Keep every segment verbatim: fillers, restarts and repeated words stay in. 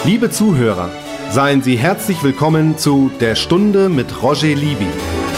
Liebe Zuhörer, seien Sie herzlich willkommen zu Der Stunde mit Roger Libby.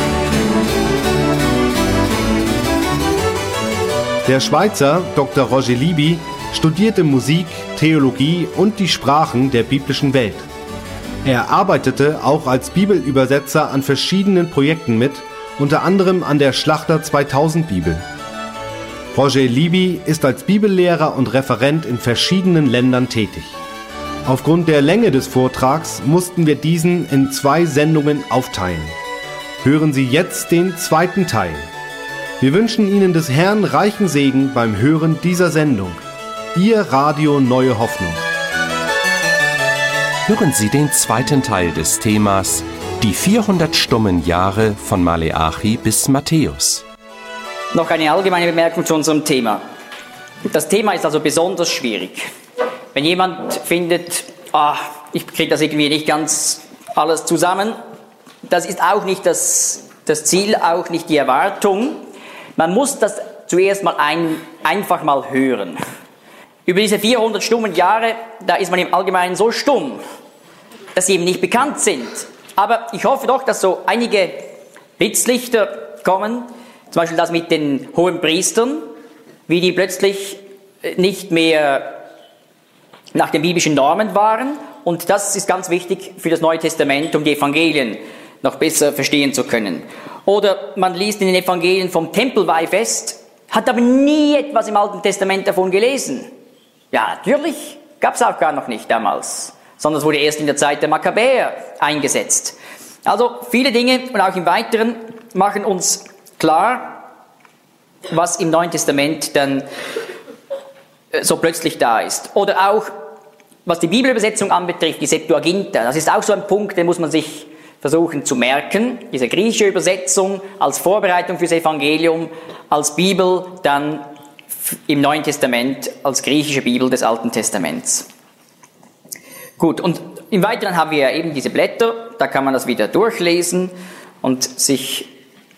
Der Schweizer Doktor Roger Libby studierte Musik, Theologie und die Sprachen der biblischen Welt. Er arbeitete auch als Bibelübersetzer an verschiedenen Projekten mit, unter anderem an der Schlachter zweitausend Bibel. Roger Libby ist als Bibellehrer und Referent in verschiedenen Ländern tätig. Aufgrund der Länge des Vortrags mussten wir diesen in zwei Sendungen aufteilen. Hören Sie jetzt den zweiten Teil. Wir wünschen Ihnen des Herrn reichen Segen beim Hören dieser Sendung. Ihr Radio Neue Hoffnung. Hören Sie den zweiten Teil des Themas Die vierhundert stummen Jahre von Maleachi bis Matthäus. Noch eine allgemeine Bemerkung zu unserem Thema. Das Thema ist also besonders schwierig. Wenn jemand findet, ah, ich kriege das irgendwie nicht ganz alles zusammen, das ist auch nicht das, das Ziel, auch nicht die Erwartung. Man muss das zuerst mal ein, einfach mal hören. Über diese vierhundert stummen Jahre, da ist man im Allgemeinen so stumm, dass sie eben nicht bekannt sind. Aber ich hoffe doch, dass so einige Blitzlichter kommen, zum Beispiel das mit den hohen Priestern, wie die plötzlich nicht mehr nach den biblischen Normen waren. Und das ist ganz wichtig für das Neue Testament, um die Evangelien noch besser verstehen zu können. Oder man liest in den Evangelien vom Tempelweihfest, hat aber nie etwas im Alten Testament davon gelesen. Ja, natürlich, gab es auch gar noch nicht damals, sondern es wurde erst in der Zeit der Makkabäer eingesetzt. Also viele Dinge und auch im Weiteren machen uns klar, was im Neuen Testament dann so plötzlich da ist. Oder auch, was die Bibelübersetzung anbetrifft, die Septuaginta, das ist auch so ein Punkt, den muss man sich versuchen zu merken. Diese griechische Übersetzung als Vorbereitung fürs Evangelium, als Bibel dann im Neuen Testament, als griechische Bibel des Alten Testaments. Gut, und im Weiteren haben wir eben diese Blätter, da kann man das wieder durchlesen und sich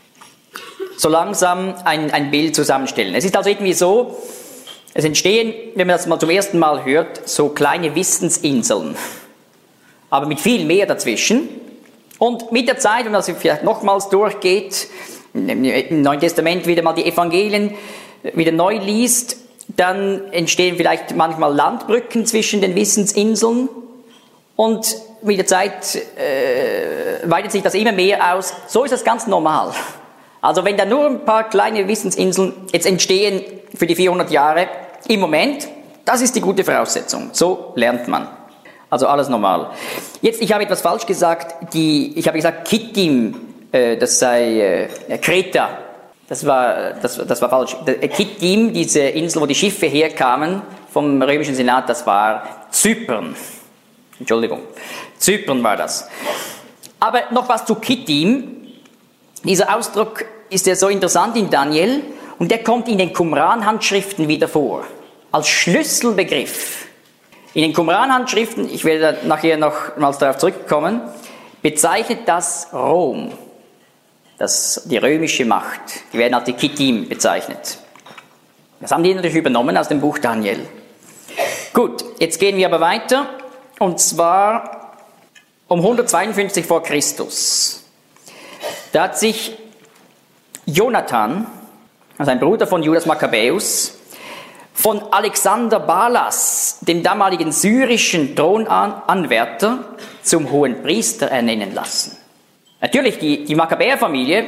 so langsam ein, ein Bild zusammenstellen. Es ist also irgendwie so, es entstehen, wenn man das mal zum ersten Mal hört, so kleine Wissensinseln, aber mit viel mehr dazwischen. Und mit der Zeit, wenn man das vielleicht nochmals durchgeht, im Neuen Testament wieder mal die Evangelien wieder neu liest, dann entstehen vielleicht manchmal Landbrücken zwischen den Wissensinseln und mit der Zeit äh, weitet sich das immer mehr aus. So ist das ganz normal. Also wenn da nur ein paar kleine Wissensinseln jetzt entstehen für die vierhundert Jahre im Moment, das ist die gute Voraussetzung. So lernt man. Also alles normal. Jetzt, ich habe etwas falsch gesagt. Die, ich habe gesagt Kittim, äh, das sei äh, Kreta. Das war, das, das war falsch. Kittim, diese Insel, wo die Schiffe herkamen vom römischen Senat, das war Zypern. Entschuldigung. Zypern war das. Aber noch was zu Kittim. Dieser Ausdruck ist ja so interessant in Daniel und der kommt in den Qumran-Handschriften wieder vor, als Schlüsselbegriff. In den Qumran-Handschriften, ich werde nachher nochmals darauf zurückkommen, bezeichnet das Rom, das, die römische Macht. Die werden als die Kittim bezeichnet. Das haben die natürlich übernommen aus dem Buch Daniel. Gut, jetzt gehen wir aber weiter und zwar um hundertzweiundfünfzig vor Christus. Da hat sich Jonathan, also ein Bruder von Judas Makkabäus, von Alexander Balas, dem damaligen syrischen Thronanwärter, zum hohen Priester ernennen lassen. Natürlich, die, die Makkabäerfamilie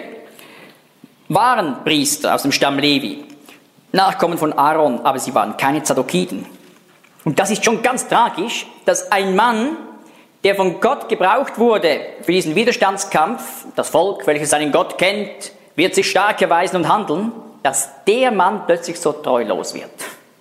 waren Priester aus dem Stamm Levi, Nachkommen von Aaron, aber sie waren keine Zadokiden. Und das ist schon ganz tragisch, dass ein Mann, der von Gott gebraucht wurde für diesen Widerstandskampf, das Volk, welches seinen Gott kennt, wird sich stark erweisen und handeln, dass der Mann plötzlich so treulos wird.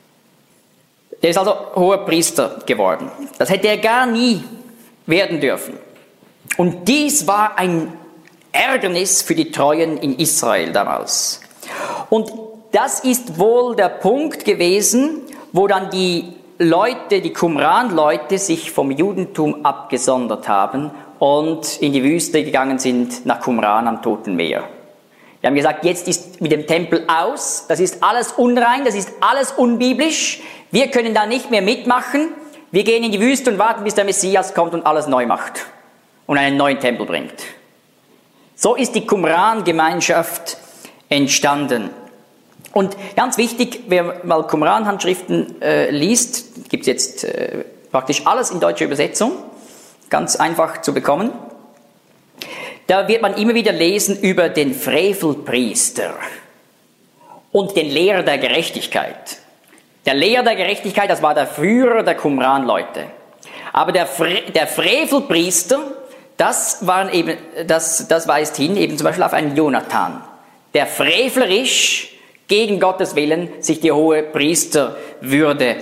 Der ist also hoher Priester geworden. Das hätte er gar nie werden dürfen. Und dies war ein Ärgernis für die Treuen in Israel damals. Und das ist wohl der Punkt gewesen, wo dann die Leute, die Qumran-Leute, sich vom Judentum abgesondert haben und in die Wüste gegangen sind, nach Qumran am Toten Meer. Wir haben gesagt, jetzt ist mit dem Tempel aus, das ist alles unrein, das ist alles unbiblisch, wir können da nicht mehr mitmachen, Wir gehen in die Wüste und warten, bis der Messias kommt und alles neu macht und einen neuen Tempel bringt. So ist die Qumran-Gemeinschaft entstanden. Und ganz wichtig, wer mal Qumran-Handschriften äh, liest, gibt es jetzt äh, praktisch alles in deutscher Übersetzung, ganz einfach zu bekommen. Da wird man immer wieder lesen über den Frevelpriester und den Lehrer der Gerechtigkeit. Der Lehrer der Gerechtigkeit, das war der Führer der Qumran-Leute. Aber der, Fre- der Frevelpriester, das, waren eben, das, das weist hin eben zum Beispiel auf einen Jonathan, der frevlerisch gegen Gottes Willen sich die hohe Priesterwürde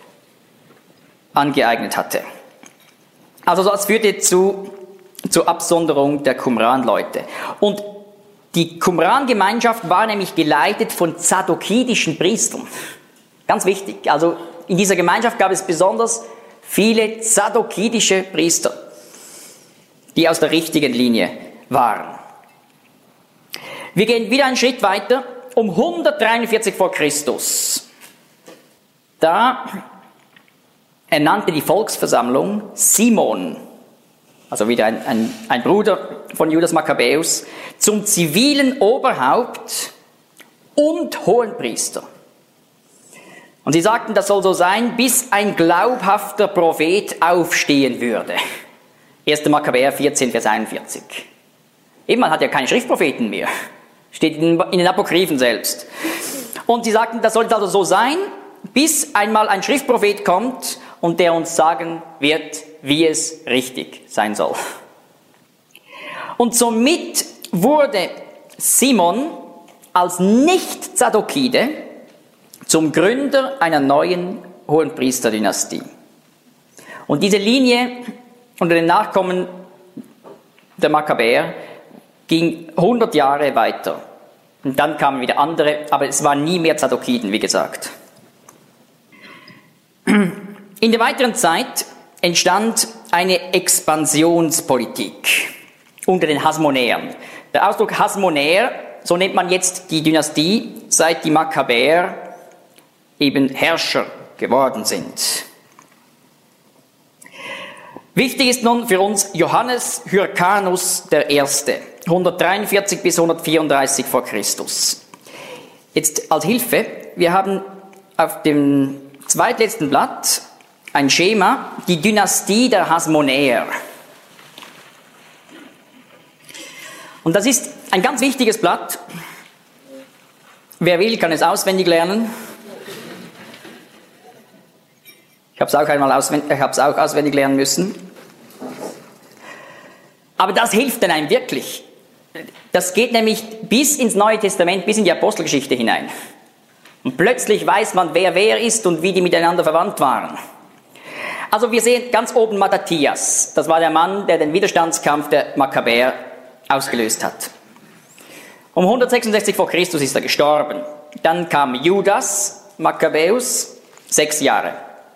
angeeignet hatte. Also das führte zu, zur Absonderung der Qumran-Leute. Und die Qumran-Gemeinschaft war nämlich geleitet von zadokidischen Priestern. Ganz wichtig, also in dieser Gemeinschaft gab es besonders viele zadokidische Priester, die aus der richtigen Linie waren. Wir gehen wieder einen Schritt weiter, um hundertdreiundvierzig vor Christus. Da ernannte die Volksversammlung Simon, also wieder ein, ein, ein Bruder von Judas Makkabäus, zum zivilen Oberhaupt und Hohenpriester. Und sie sagten, das soll so sein, bis ein glaubhafter Prophet aufstehen würde. erster Makkabäer vierzehn, Vers einundvierzig. Eben, man hat ja keine Schriftpropheten mehr. Steht in, in den Apokryphen selbst. Und sie sagten, das soll also so sein, bis einmal ein Schriftprophet kommt und der uns sagen wird, wie es richtig sein soll. Und somit wurde Simon als Nicht-Zadokide zum Gründer einer neuen Hohenpriesterdynastie. Und diese Linie unter den Nachkommen der Makkabäer ging hundert Jahre weiter. Und dann kamen wieder andere, aber es waren nie mehr Zadokiden, wie gesagt. In der weiteren Zeit entstand eine Expansionspolitik unter den Hasmonäern. Der Ausdruck Hasmonäer, so nennt man jetzt die Dynastie, seit die Makkabäer eben Herrscher geworden sind. Wichtig ist nun für uns Johannes Hyrkanus der Erste, hundertdreiundvierzig bis hundertvierunddreißig vor Christus. Jetzt als Hilfe, wir haben auf dem zweitletzten Blatt ein Schema, die Dynastie der Hasmonäer. Und das ist ein ganz wichtiges Blatt. Wer will, kann es auswendig lernen. Ich habe es auch einmal auswendig, ich habe es auch auswendig lernen müssen. Aber das hilft denn einem wirklich. Das geht nämlich bis ins Neue Testament, bis in die Apostelgeschichte hinein. Und plötzlich weiß man, wer wer ist und wie die miteinander verwandt waren. Also wir sehen ganz oben Mattathias. Das war der Mann, der den Widerstandskampf der Makkabäer ausgelöst hat. Um hundertsechsundsechzig vor Christus ist er gestorben. Dann kam Judas Makkabäus, sechs Jahre.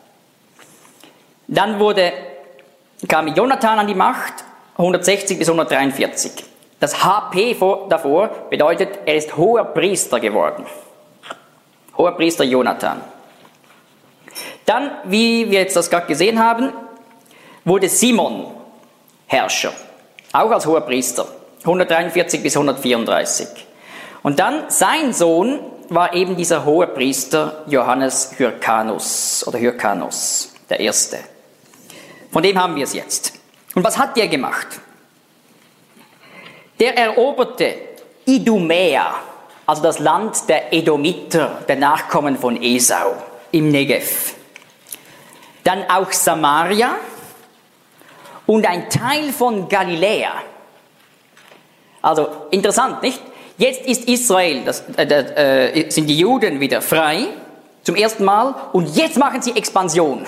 Dann wurde, kam Jonathan an die Macht, hundertsechzig bis hundertdreiundvierzig. Das H P vor, davor bedeutet, er ist hoher Priester geworden. Hoher Priester Jonathan. Dann, wie wir jetzt das gerade gesehen haben, wurde Simon Herrscher, auch als hoher Priester, hundertdreiundvierzig bis hundertvierunddreißig. Und dann sein Sohn war eben dieser hohe Priester Johannes Hyrkanus oder Hyrkanus, der Erste. Von dem haben wir es jetzt. Und was hat der gemacht? Der eroberte Idumea, also das Land der Edomiter, der Nachkommen von Esau, im Negev. Dann auch Samaria und ein Teil von Galiläa. Also interessant, nicht? Jetzt ist Israel, das, äh, äh, sind die Juden wieder frei, zum ersten Mal, und jetzt machen sie Expansion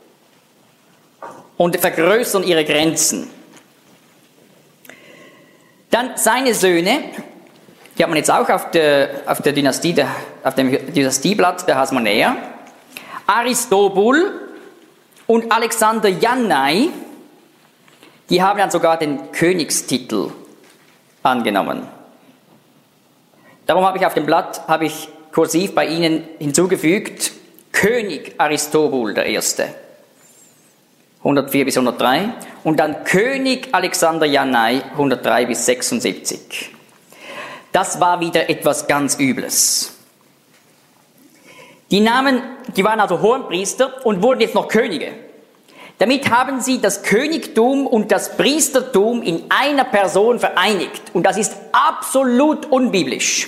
und vergrößern ihre Grenzen. Dann seine Söhne, die hat man jetzt auch auf der, auf der Dynastie, der, auf dem Dynastieblatt der Hasmonäer, Aristobul und Alexander Jannai, die haben dann sogar den Königstitel angenommen. Darum habe ich auf dem Blatt, habe ich kursiv bei Ihnen hinzugefügt, König Aristobul der Erste. hundertvier bis hundertdrei. Und dann König Alexander Janai, hundertdrei bis sechsundsiebzig. Das war wieder etwas ganz Übles. Die Namen, die waren also Hohenpriester und wurden jetzt noch Könige. Damit haben sie das Königtum und das Priestertum in einer Person vereinigt. Und das ist absolut unbiblisch.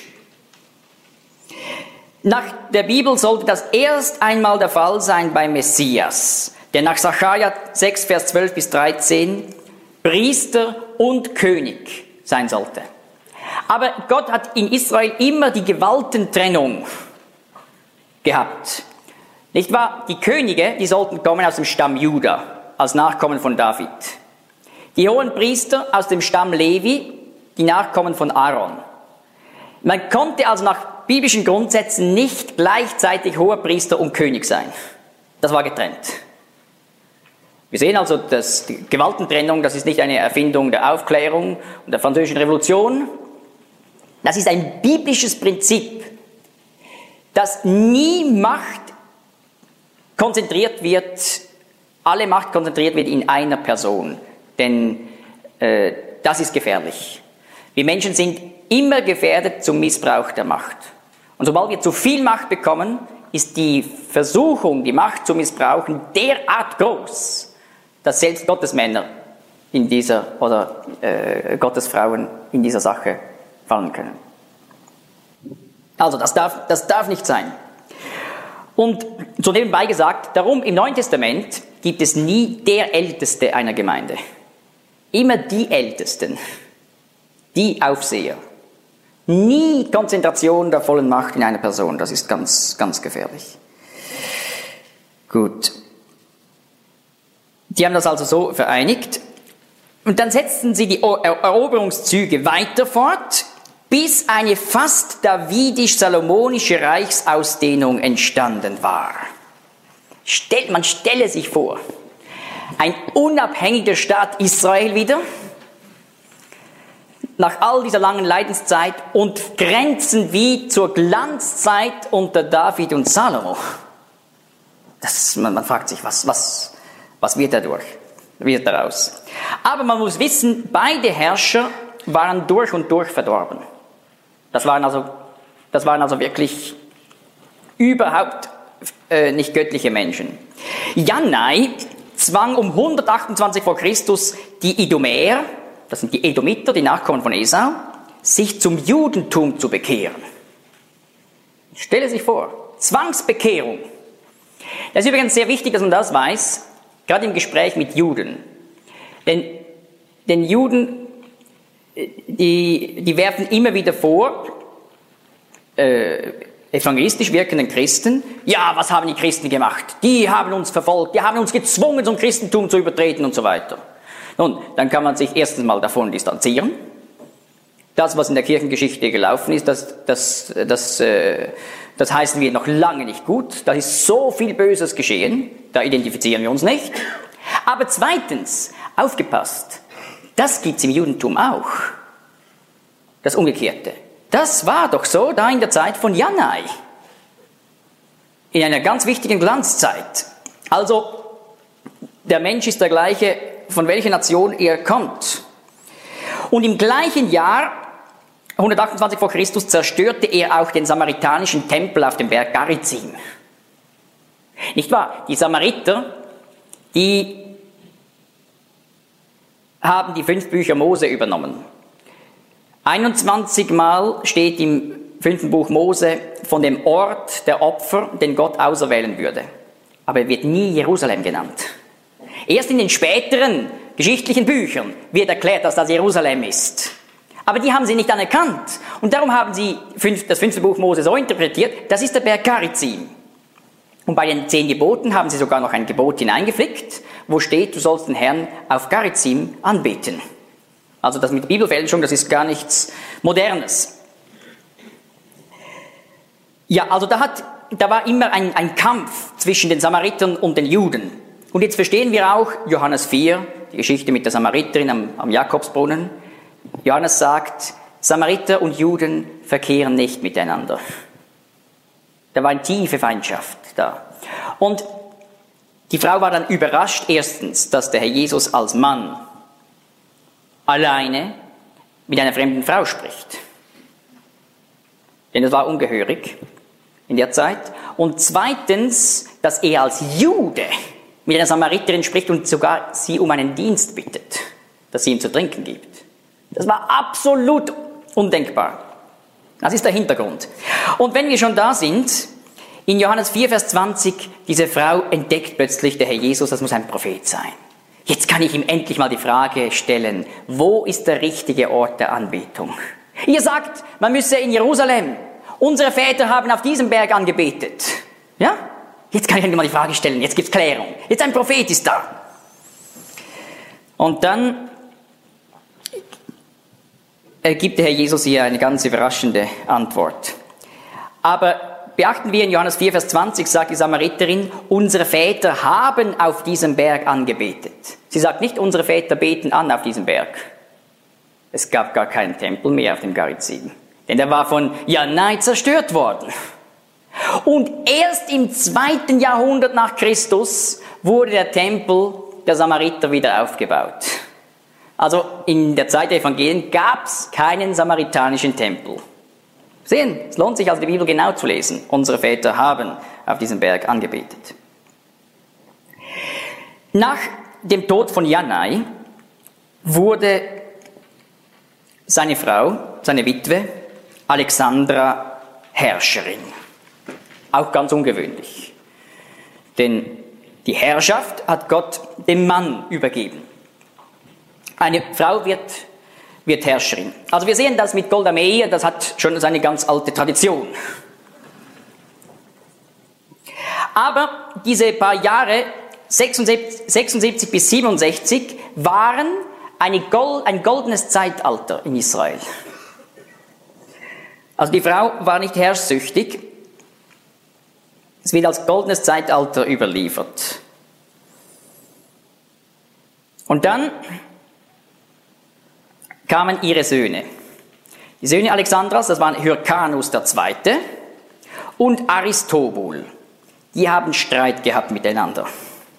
Nach der Bibel sollte das erst einmal der Fall sein beim Messias, der nach Sacharja sechs, Vers zwölf bis dreizehn Priester und König sein sollte. Aber Gott hat in Israel immer die Gewaltentrennung gehabt. Nicht wahr? Die Könige, die sollten kommen aus dem Stamm Juda, als Nachkommen von David. Die Hohenpriester aus dem Stamm Levi, die Nachkommen von Aaron. Man konnte also nach biblischen Grundsätzen nicht gleichzeitig Hoherpriester und König sein. Das war getrennt. Wir sehen also, dass die Gewaltentrennung, das ist nicht eine Erfindung der Aufklärung und der Französischen Revolution. Das ist ein biblisches Prinzip, dass nie Macht konzentriert wird, alle Macht konzentriert wird in einer Person. Denn äh, das ist gefährlich. Wir Menschen sind immer gefährdet zum Missbrauch der Macht. Und sobald wir zu viel Macht bekommen, ist die Versuchung, die Macht zu missbrauchen, derart groß, dass selbst Gottesmänner in dieser oder äh, Gottesfrauen in dieser Sache fallen können. Also das darf, das darf nicht sein. Und so nebenbei gesagt, darum im Neuen Testament gibt es nie der Älteste einer Gemeinde. Immer die Ältesten, die Aufseher. Nie Konzentration der vollen Macht in einer Person, das ist ganz, ganz gefährlich. Gut. Die haben das also so vereinigt. Und dann setzten sie die Eroberungszüge weiter fort, bis eine fast davidisch-salomonische Reichsausdehnung entstanden war. Stellt, man stelle sich vor, ein unabhängiger Staat Israel wieder, nach all dieser langen Leidenszeit und Grenzen wie zur Glanzzeit unter David und Salomo. Das, man, man fragt sich, was, was, was wird dadurch, wird daraus? Aber man muss wissen, beide Herrscher waren durch und durch verdorben. Das waren also, das waren also wirklich überhaupt äh, nicht göttliche Menschen. Janai zwang um hundertachtundzwanzig vor Christus die Idumäer, das sind die Edomiter, die Nachkommen von Esau, sich zum Judentum zu bekehren. Stelle sich vor, Zwangsbekehrung. Das ist übrigens sehr wichtig, dass man das weiß, gerade im Gespräch mit Juden. Denn, denn Juden, die, die werfen immer wieder vor, äh, evangelistisch wirkenden Christen, ja, was haben die Christen gemacht? Die haben uns verfolgt, die haben uns gezwungen, zum Christentum zu übertreten und so weiter. Nun, dann kann man sich erstens mal davon distanzieren. Das, was in der Kirchengeschichte gelaufen ist, das, das, das, äh, das heißen wir noch lange nicht gut. Da ist so viel Böses geschehen, da identifizieren wir uns nicht. Aber zweitens, aufgepasst, das gibt's im Judentum auch. Das Umgekehrte. Das war doch so da in der Zeit von Janai. In einer ganz wichtigen Glanzzeit. Also, der Mensch ist der gleiche, von welcher Nation er kommt. Und im gleichen Jahr, hundertachtundzwanzig vor Christus, zerstörte er auch den samaritanischen Tempel auf dem Berg Garizim. Nicht wahr? Die Samariter, die haben die fünf Bücher Mose übernommen. einundzwanzig Mal steht im fünften Buch Mose von dem Ort der Opfer, den Gott auserwählen würde. Aber er wird nie Jerusalem genannt. Erst in den späteren geschichtlichen Büchern wird erklärt, dass das Jerusalem ist. Aber die haben sie nicht anerkannt. Und darum haben sie das fünfte Buch Mose so interpretiert, das ist der Berg Garizim. Und bei den zehn Geboten haben sie sogar noch ein Gebot hineingeflickt, wo steht, du sollst den Herrn auf Garizim anbeten. Also das mit der Bibelfälschung, das ist gar nichts Modernes. Ja, also da, hat, da war immer ein, ein Kampf zwischen den Samaritern und den Juden. Und jetzt verstehen wir auch Johannes vier, die Geschichte mit der Samariterin am, am Jakobsbrunnen. Johannes sagt, Samariter und Juden verkehren nicht miteinander. Da war eine tiefe Feindschaft da. Und Die Frau war dann überrascht, erstens, dass der Herr Jesus als Mann alleine mit einer fremden Frau spricht. Denn das war ungehörig in der Zeit. Und zweitens, dass er als Jude mit einer Samariterin spricht und sogar sie um einen Dienst bittet, dass sie ihm zu trinken gibt. Das war absolut undenkbar. Das ist der Hintergrund. Und wenn wir schon da sind, in Johannes vier, Vers zwanzig, diese Frau entdeckt plötzlich, der Herr Jesus, das muss ein Prophet sein. Jetzt kann ich ihm endlich mal die Frage stellen, wo ist der richtige Ort der Anbetung? Ihr sagt, man müsse in Jerusalem. Unsere Väter haben auf diesem Berg angebetet. Ja? Jetzt kann ich endlich mal die Frage stellen, jetzt gibt's Klärung. Jetzt ein Prophet ist da. Und dann gibt der Herr Jesus hier eine ganz überraschende Antwort. Aber beachten wir, in Johannes vier, Vers zwanzig sagt die Samariterin, unsere Väter haben auf diesem Berg angebetet. Sie sagt nicht, unsere Väter beten an auf diesem Berg. Es gab gar keinen Tempel mehr auf dem Garizim, denn der war von Janai zerstört worden. Und erst im zweiten Jahrhundert nach Christus wurde der Tempel der Samariter wieder aufgebaut. Also in der Zeit der Evangelien gab es keinen samaritanischen Tempel. Sehen, es lohnt sich also die Bibel genau zu lesen. Unsere Väter haben auf diesem Berg angebetet. Nach dem Tod von Janai wurde seine Frau, seine Witwe, Alexandra, Herrscherin. Auch ganz ungewöhnlich. Denn die Herrschaft hat Gott dem Mann übergeben. Eine Frau wird, wird Herrscherin. Also wir sehen das mit Golda Meir, das hat schon seine ganz alte Tradition. Aber diese paar Jahre, sechsundsiebzig bis siebenundsechzig, waren eine Gold, ein goldenes Zeitalter in Israel. Also die Frau war nicht herrschsüchtig. Es wird als goldenes Zeitalter überliefert. Und dann kamen ihre Söhne. Die Söhne Alexandras, das waren Hyrkanus der Zweite und Aristobul. Die haben Streit gehabt miteinander.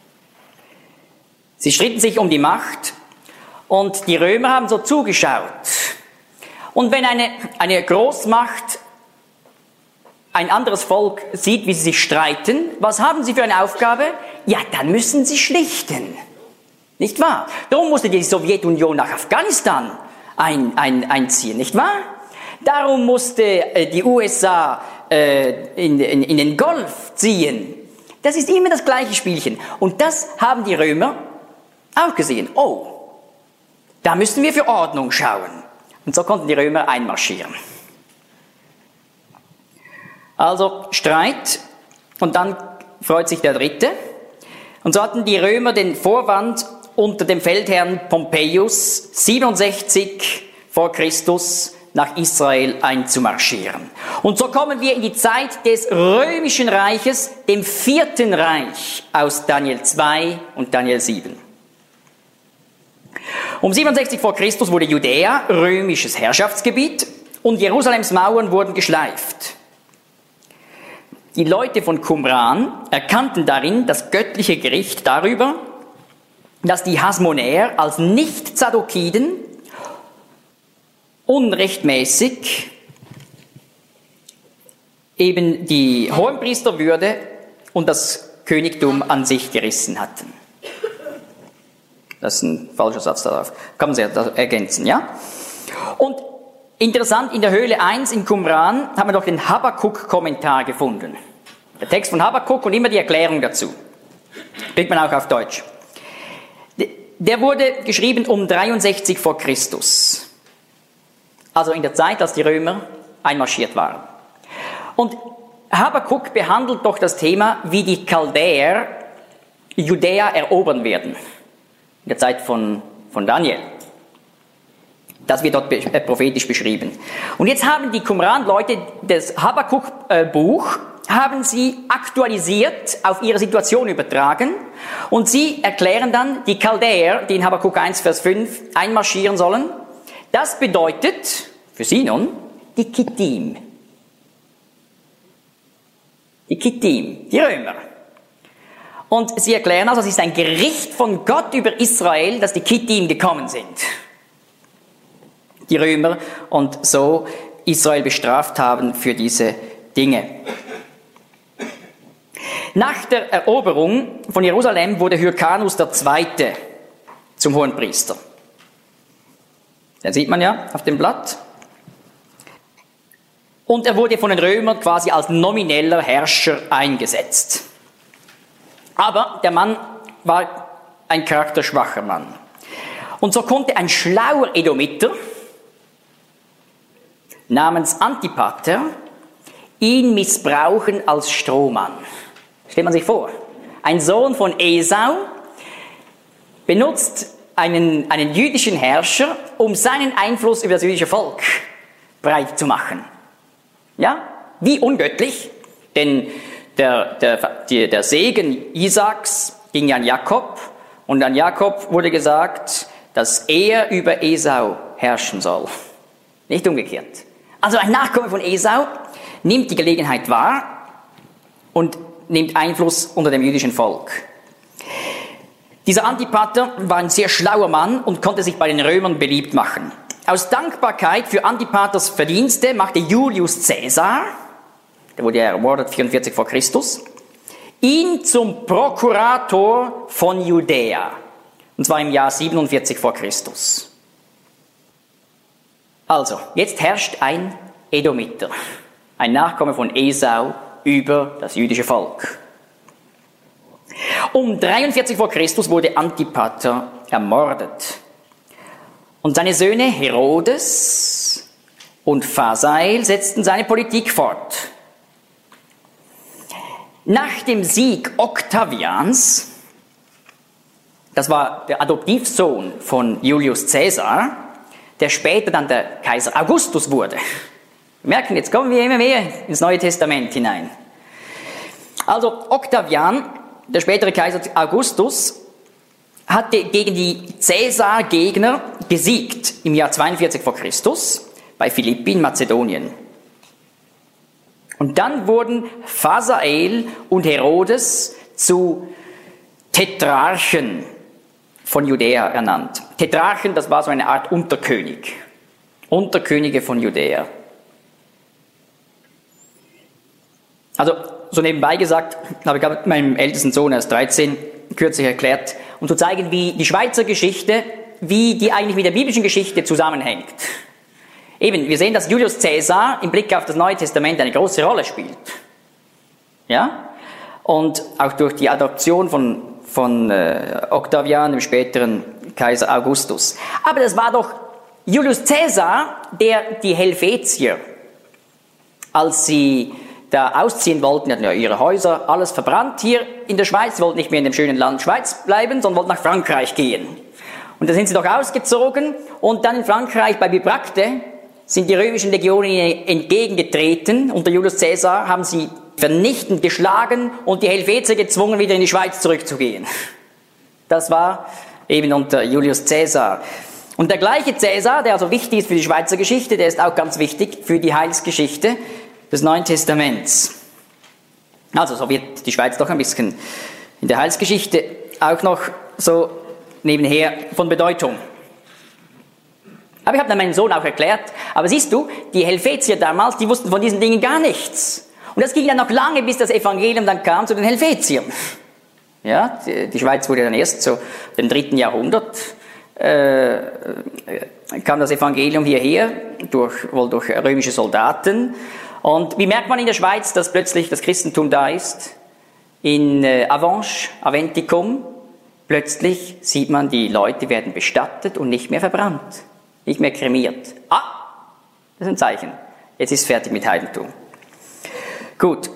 Sie stritten sich um die Macht und die Römer haben so zugeschaut. Und wenn eine, eine Großmacht ein anderes Volk sieht, wie sie sich streiten, was haben sie für eine Aufgabe? Ja, dann müssen sie schlichten. Nicht wahr? Darum musste die Sowjetunion nach Afghanistan ein, ein, einziehen, nicht wahr? Darum musste äh, die U S A äh, in, in, in den Golf ziehen. Das ist immer das gleiche Spielchen. Und das haben die Römer auch gesehen. Oh, da müssen wir für Ordnung schauen. Und so konnten die Römer einmarschieren. Also Streit und dann freut sich der Dritte. Und so hatten die Römer den Vorwand, unter dem Feldherrn Pompeius siebenundsechzig vor Christus nach Israel einzumarschieren. Und so kommen wir in die Zeit des Römischen Reiches, dem vierten Reich aus Daniel zwei und Daniel sieben. Um siebenundsechzig vor Christus wurde Judäa römisches Herrschaftsgebiet und Jerusalems Mauern wurden geschleift. Die Leute von Qumran erkannten darin das göttliche Gericht darüber, dass die Hasmonäer als Nicht-Zadokiden unrechtmäßig eben die Hohenpriesterwürde und das Königtum an sich gerissen hatten. Das ist ein falscher Satz darauf. Kann man sehr ergänzen, ja? Und interessant, in der Höhle eins in Qumran haben wir noch den Habakkuk-Kommentar gefunden. Der Text von Habakkuk und immer die Erklärung dazu. Kriegt man auch auf Deutsch. Der wurde geschrieben um dreiundsechzig vor Christus. Also in der Zeit, als die Römer einmarschiert waren. Und Habakkuk behandelt doch das Thema, wie die Chaldäer Judäa erobern werden. In der Zeit von, von Daniel. Das wird dort be- äh, prophetisch beschrieben. Und jetzt haben die Qumran-Leute das Habakkuk-Buch haben sie aktualisiert, auf ihre Situation übertragen und sie erklären dann, die Chaldäer, die in Habakkuk eins, Vers fünf einmarschieren sollen, das bedeutet für sie nun die Kittim. Die Kittim, die Römer. Und sie erklären also, es ist ein Gericht von Gott über Israel, dass die Kittim gekommen sind. Die Römer und so Israel bestraft haben für diese Dinge. Nach der Eroberung von Jerusalem wurde Hyrkanus der Zweite zum Hohenpriester. Den sieht man ja auf dem Blatt. Und er wurde von den Römern quasi als nomineller Herrscher eingesetzt. Aber der Mann war ein charakterschwacher Mann. Und so konnte ein schlauer Edomiter namens Antipater ihn missbrauchen als Strohmann. Stellt man sich vor, ein Sohn von Esau benutzt einen, einen jüdischen Herrscher, um seinen Einfluss über das jüdische Volk breit zu machen. Ja, wie ungöttlich, denn der, der, die, der Segen Isaaks ging an Jakob und an Jakob wurde gesagt, dass er über Esau herrschen soll. Nicht umgekehrt. Also ein Nachkomme von Esau nimmt die Gelegenheit wahr und nimmt Einfluss unter dem jüdischen Volk. Dieser Antipater war ein sehr schlauer Mann und konnte sich bei den Römern beliebt machen. Aus Dankbarkeit für Antipaters Verdienste machte Julius Caesar, der wurde ja ermordet vierundvierzig vor Christus, ihn zum Prokurator von Judäa. Und zwar im Jahr siebenundvierzig vor Christus. Also, jetzt herrscht ein Edomiter, ein Nachkomme von Esau, über das jüdische Volk. Um dreiundvierzig vor Christus wurde Antipater ermordet. Und seine Söhne Herodes und Phasael setzten seine Politik fort. Nach dem Sieg Octavians, das war der Adoptivsohn von Julius Caesar, der später dann der Kaiser Augustus wurde. Wir merken, jetzt kommen wir immer mehr ins Neue Testament hinein. Also Octavian, der spätere Kaiser Augustus, hatte gegen die Caesar-Gegner gesiegt im Jahr zweiundvierzig vor Christus bei Philippi in Mazedonien. Und dann wurden Phasael und Herodes zu Tetrarchen von Judäa ernannt. Tetrarchen, das war so eine Art Unterkönig. Unterkönige von Judäa. Also, so nebenbei gesagt, habe ich gerade meinem ältesten Sohn, er ist dreizehn, kürzlich erklärt, um zu zeigen, wie die Schweizer Geschichte, wie die eigentlich mit der biblischen Geschichte zusammenhängt. Eben, wir sehen, dass Julius Caesar im Blick auf das Neue Testament eine große Rolle spielt. Ja? Und auch durch die Adoption von, von äh, Octavian, dem späteren Kaiser Augustus. Aber das war doch Julius Caesar, der die Helvetier, als sie da ausziehen wollten, hatten ja ihre Häuser, alles verbrannt hier in der Schweiz, wollten nicht mehr in dem schönen Land Schweiz bleiben, sondern wollten nach Frankreich gehen. Und da sind sie doch ausgezogen und dann in Frankreich bei Bibracte sind die römischen Legionen ihnen entgegengetreten. Unter Julius Caesar haben sie vernichtend geschlagen und die Helvetier gezwungen, wieder in die Schweiz zurückzugehen. Das war eben unter Julius Caesar. Und der gleiche Caesar, der also wichtig ist für die Schweizer Geschichte, der ist auch ganz wichtig für die Heilsgeschichte des Neuen Testaments. Also so wird die Schweiz doch ein bisschen in der Heilsgeschichte auch noch so nebenher von Bedeutung. Aber ich habe dann meinem Sohn auch erklärt, aber siehst du, die Helvetier damals, die wussten von diesen Dingen gar nichts. Und das ging ja noch lange, bis das Evangelium dann kam zu den Helvetiern. Ja, die, die Schweiz wurde dann erst so im dritten Jahrhundert, äh, kam das Evangelium hierher, durch, wohl durch römische Soldaten. Und wie merkt man in der Schweiz, dass plötzlich das Christentum da ist? In äh, Avanches, Aventicum, plötzlich sieht man, die Leute werden bestattet und nicht mehr verbrannt, nicht mehr kremiert. Ah, das ist ein Zeichen. Jetzt ist fertig mit Heidentum. Gut.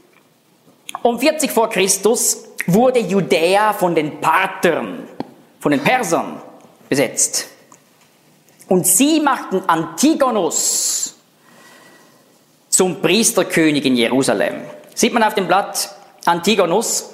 Um vierzig vor Christus wurde Judäa von den Parthern, von den Persern besetzt. Und sie machten Antigonus zum Priesterkönig in Jerusalem. Sieht man auf dem Blatt Antigonus.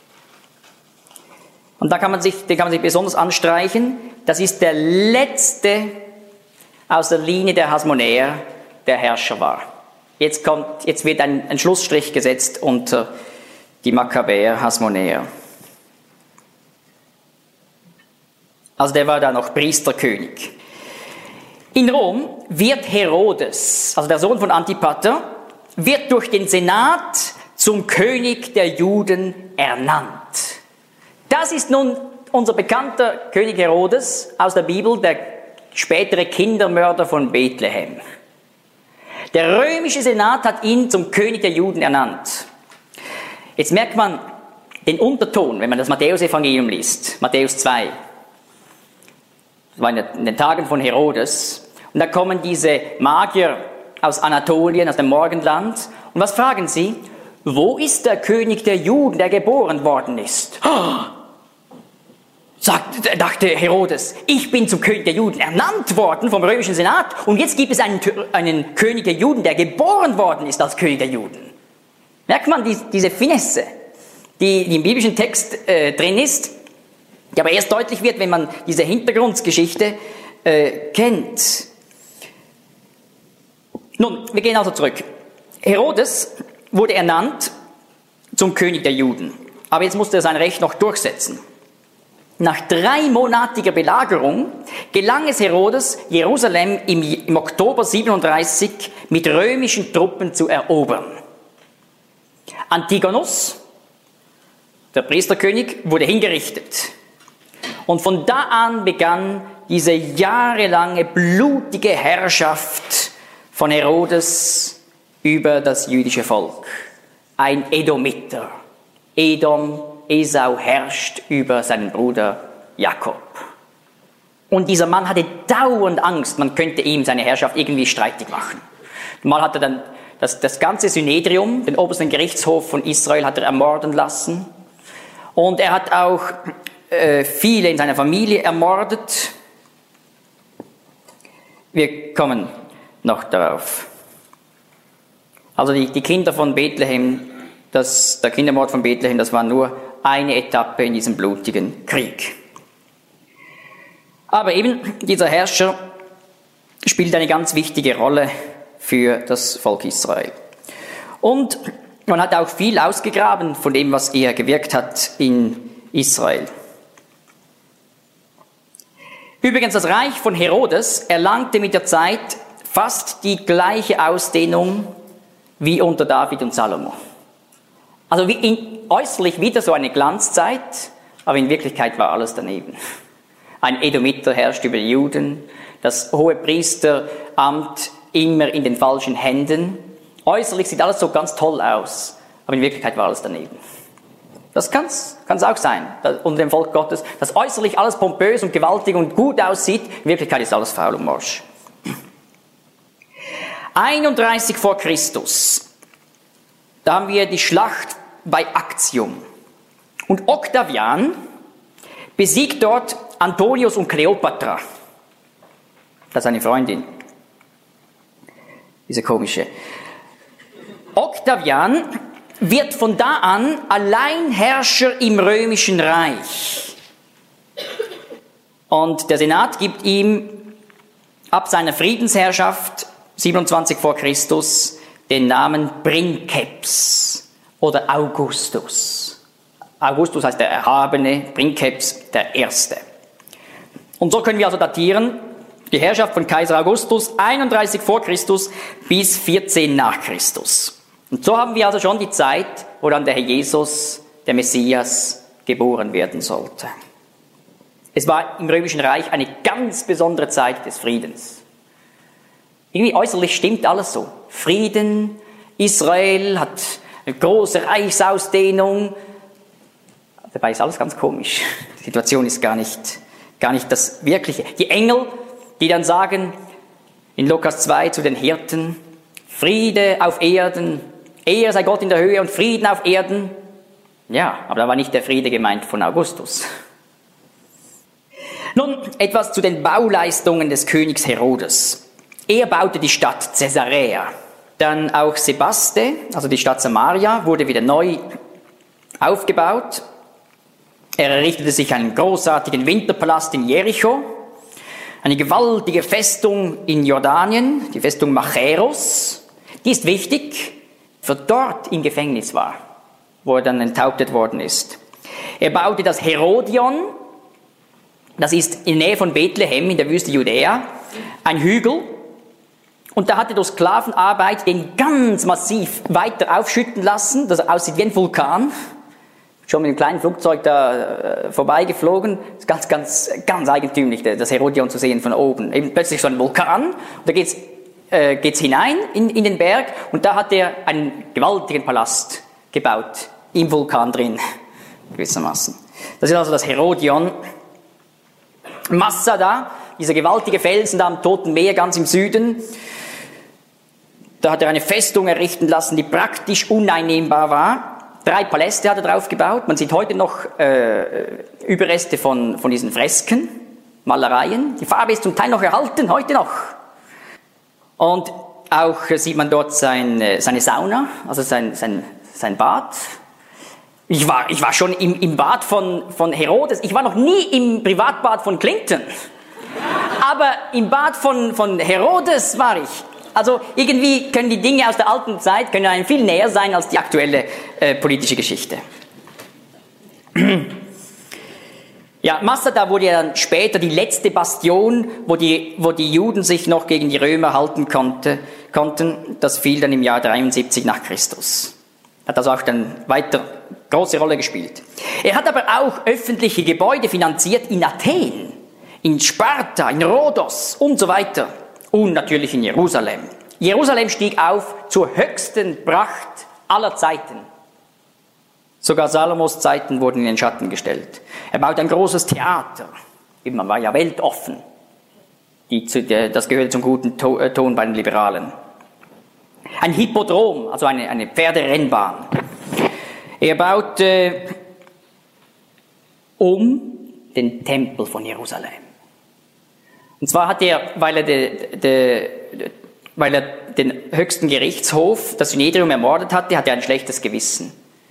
Und da kann man sich, den kann man sich besonders anstreichen. Das ist der letzte aus der Linie der Hasmonäer, der Herrscher war. Jetzt kommt, jetzt wird ein, ein Schlussstrich gesetzt unter die Makkabäer Hasmonäer. Also der war da noch Priesterkönig. In Rom wird Herodes, also der Sohn von Antipater, wird durch den Senat zum König der Juden ernannt. Das ist nun unser bekannter König Herodes aus der Bibel, der spätere Kindermörder von Bethlehem. Der römische Senat hat ihn zum König der Juden ernannt. Jetzt merkt man den Unterton, wenn man das Matthäus-Evangelium liest, Matthäus zwei. Das war in den Tagen von Herodes. Und da kommen diese Magier aus Anatolien, aus dem Morgenland. Und was fragen sie? Wo ist der König der Juden, der geboren worden ist? Oh, sagt, dachte Herodes, ich bin zum König der Juden ernannt worden vom römischen Senat und jetzt gibt es einen, einen König der Juden, der geboren worden ist als König der Juden. Merkt man die, diese Finesse, die, die im biblischen Text äh, drin ist, die aber erst deutlich wird, wenn man diese Hintergrundgeschichte äh, kennt. Nun, wir gehen also zurück. Herodes wurde ernannt zum König der Juden, aber jetzt musste er sein Recht noch durchsetzen. Nach dreimonatiger Belagerung gelang es Herodes, Jerusalem im, im Oktober siebenunddreißig mit römischen Truppen zu erobern. Antigonus, der Priesterkönig, wurde hingerichtet. Und von da an begann diese jahrelange blutige Herrschaft von Herodes über das jüdische Volk. Ein Edomiter. Edom, Esau herrscht über seinen Bruder Jakob. Und dieser Mann hatte dauernd Angst, man könnte ihm seine Herrschaft irgendwie streitig machen. Mal hat er dann das, das ganze Synedrium, den obersten Gerichtshof von Israel, hat er ermorden lassen. Und er hat auch äh, viele in seiner Familie ermordet. Wir kommen noch darauf. Also die, die Kinder von Bethlehem, das, der Kindermord von Bethlehem, das war nur eine Etappe in diesem blutigen Krieg. Aber eben dieser Herrscher spielt eine ganz wichtige Rolle für das Volk Israel. Und man hat auch viel ausgegraben von dem, was er gewirkt hat in Israel. Übrigens, das Reich von Herodes erlangte mit der Zeit fast die gleiche Ausdehnung wie unter David und Salomo. Also wie in, äußerlich wieder so eine Glanzzeit, aber in Wirklichkeit war alles daneben. Ein Edomiter herrscht über die Juden, das hohe Priesteramt immer in den falschen Händen. Äußerlich sieht alles so ganz toll aus, aber in Wirklichkeit war alles daneben. Das kann es auch sein, unter dem Volk Gottes, dass äußerlich alles pompös und gewaltig und gut aussieht, in Wirklichkeit ist alles faul und morsch. einunddreißig vor Christus, da haben wir die Schlacht bei Actium. Und Octavian besiegt dort Antonius und Kleopatra. Das ist eine Freundin. Diese komische. Octavian wird von da an Alleinherrscher im römischen Reich. Und der Senat gibt ihm ab seiner Friedensherrschaft siebenundzwanzig vor Christus den Namen Princeps oder Augustus. Augustus heißt der Erhabene, Princeps der Erste. Und so können wir also datieren die Herrschaft von Kaiser Augustus einunddreißig vor Christus bis vierzehn nach Christus. Und so haben wir also schon die Zeit, wo dann der Herr Jesus, der Messias, geboren werden sollte. Es war im Römischen Reich eine ganz besondere Zeit des Friedens. Irgendwie äußerlich stimmt alles so. Frieden, Israel hat eine große Reichsausdehnung. Dabei ist alles ganz komisch. Die Situation ist gar nicht, gar nicht das Wirkliche. Die Engel, die dann sagen in Lukas zwei zu den Hirten, Friede auf Erden, Ehre sei Gott in der Höhe und Frieden auf Erden. Ja, aber da war nicht der Friede gemeint von Augustus. Nun etwas zu den Bauleistungen des Königs Herodes. Er baute die Stadt Caesarea. Dann auch Sebaste, also die Stadt Samaria, wurde wieder neu aufgebaut. Er errichtete sich einen großartigen Winterpalast in Jericho, eine gewaltige Festung in Jordanien, die Festung Machaeros. Die ist wichtig, für dort im Gefängnis war, wo er dann enthauptet worden ist. Er baute das Herodion, Das ist in der Nähe von Bethlehem in der Wüste Judäa, ein Hügel. Und da hat er durch Sklavenarbeit den ganz massiv weiter aufschütten lassen, dass er aussieht wie ein Vulkan. Schon mit einem kleinen Flugzeug da äh, vorbeigeflogen. Das ist ganz, ganz, ganz eigentümlich, das Herodion zu sehen von oben. Eben plötzlich so ein Vulkan. Und da geht's, äh, geht's hinein in, in den Berg. Und da hat er einen gewaltigen Palast gebaut. Im Vulkan drin. Gewissermaßen. Das ist also das Herodion. Massada, dieser gewaltige Felsen da am Toten Meer, ganz im Süden. Da hat er eine Festung errichten lassen, die praktisch uneinnehmbar war. Drei Paläste hat er drauf gebaut. Man sieht heute noch äh, Überreste von, von diesen Fresken, Malereien. Die Farbe ist zum Teil noch erhalten, heute noch. Und auch äh, sieht man dort sein, äh, seine Sauna, also sein, sein, sein Bad. Ich war, ich war schon im, im Bad von, von Herodes. Ich war noch nie im Privatbad von Clinton. Aber im Bad von, von Herodes war ich. Also irgendwie können die Dinge aus der alten Zeit können einem viel näher sein als die aktuelle äh, politische Geschichte. Ja, Massada wurde ja dann später die letzte Bastion, wo die, wo die Juden sich noch gegen die Römer halten konnte, konnten. Das fiel dann im Jahr dreiundsiebzig nach Christus. Hat also auch dann weiter große Rolle gespielt. Er hat aber auch öffentliche Gebäude finanziert in Athen, in Sparta, in Rhodos und so weiter. Und natürlich in Jerusalem. Jerusalem stieg auf zur höchsten Pracht aller Zeiten. Sogar Salomos Zeiten wurden in den Schatten gestellt. Er baut ein großes Theater. Man war ja weltoffen. Die, das gehörte zum guten Ton bei den Liberalen. Ein Hippodrom, also eine, eine Pferderennbahn. Er baut äh, um den Tempel von Jerusalem. Und zwar hat er, weil er, de, de, de, weil er den höchsten Gerichtshof, das Synedrium, ermordet hatte, hat er ein schlechtes Gewissen.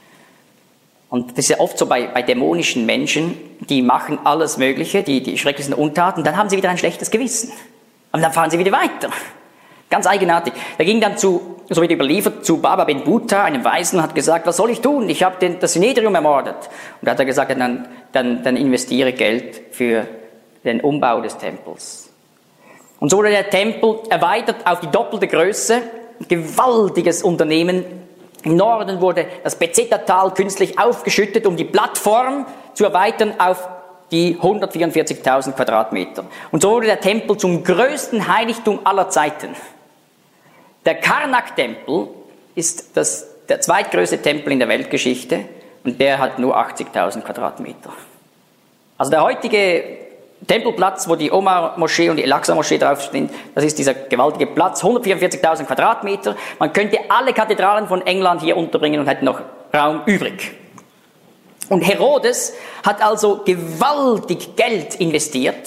Und das ist ja oft so bei, bei dämonischen Menschen, die machen alles Mögliche, die, die schrecklichsten Untaten, dann haben sie wieder ein schlechtes Gewissen. Aber dann fahren sie wieder weiter. Ganz eigenartig. Er ging dann zu, so wird überliefert, zu Baba Ben Buta, einem Weisen, und hat gesagt, was soll ich tun? Ich habe den, das Synedrium ermordet. Und da hat er gesagt, dann, dann, dann investiere Geld für den Umbau des Tempels. Und so wurde der Tempel erweitert auf die doppelte Größe. Ein gewaltiges Unternehmen. Im Norden wurde das Bezeta-Tal künstlich aufgeschüttet, um die Plattform zu erweitern auf die hundertvierundvierzigtausend Quadratmeter. Und so wurde der Tempel zum größten Heiligtum aller Zeiten. Der Karnak-Tempel ist das, der zweitgrößte Tempel in der Weltgeschichte und der hat nur achtzigtausend Quadratmeter. Also der heutige Tempelplatz, wo die Omar-Moschee und die El-Aqsa-Moschee draufstehen, das ist dieser gewaltige Platz, hundertvierundvierzigtausend Quadratmeter. Man könnte alle Kathedralen von England hier unterbringen und hätte noch Raum übrig. Und Herodes hat also gewaltig Geld investiert.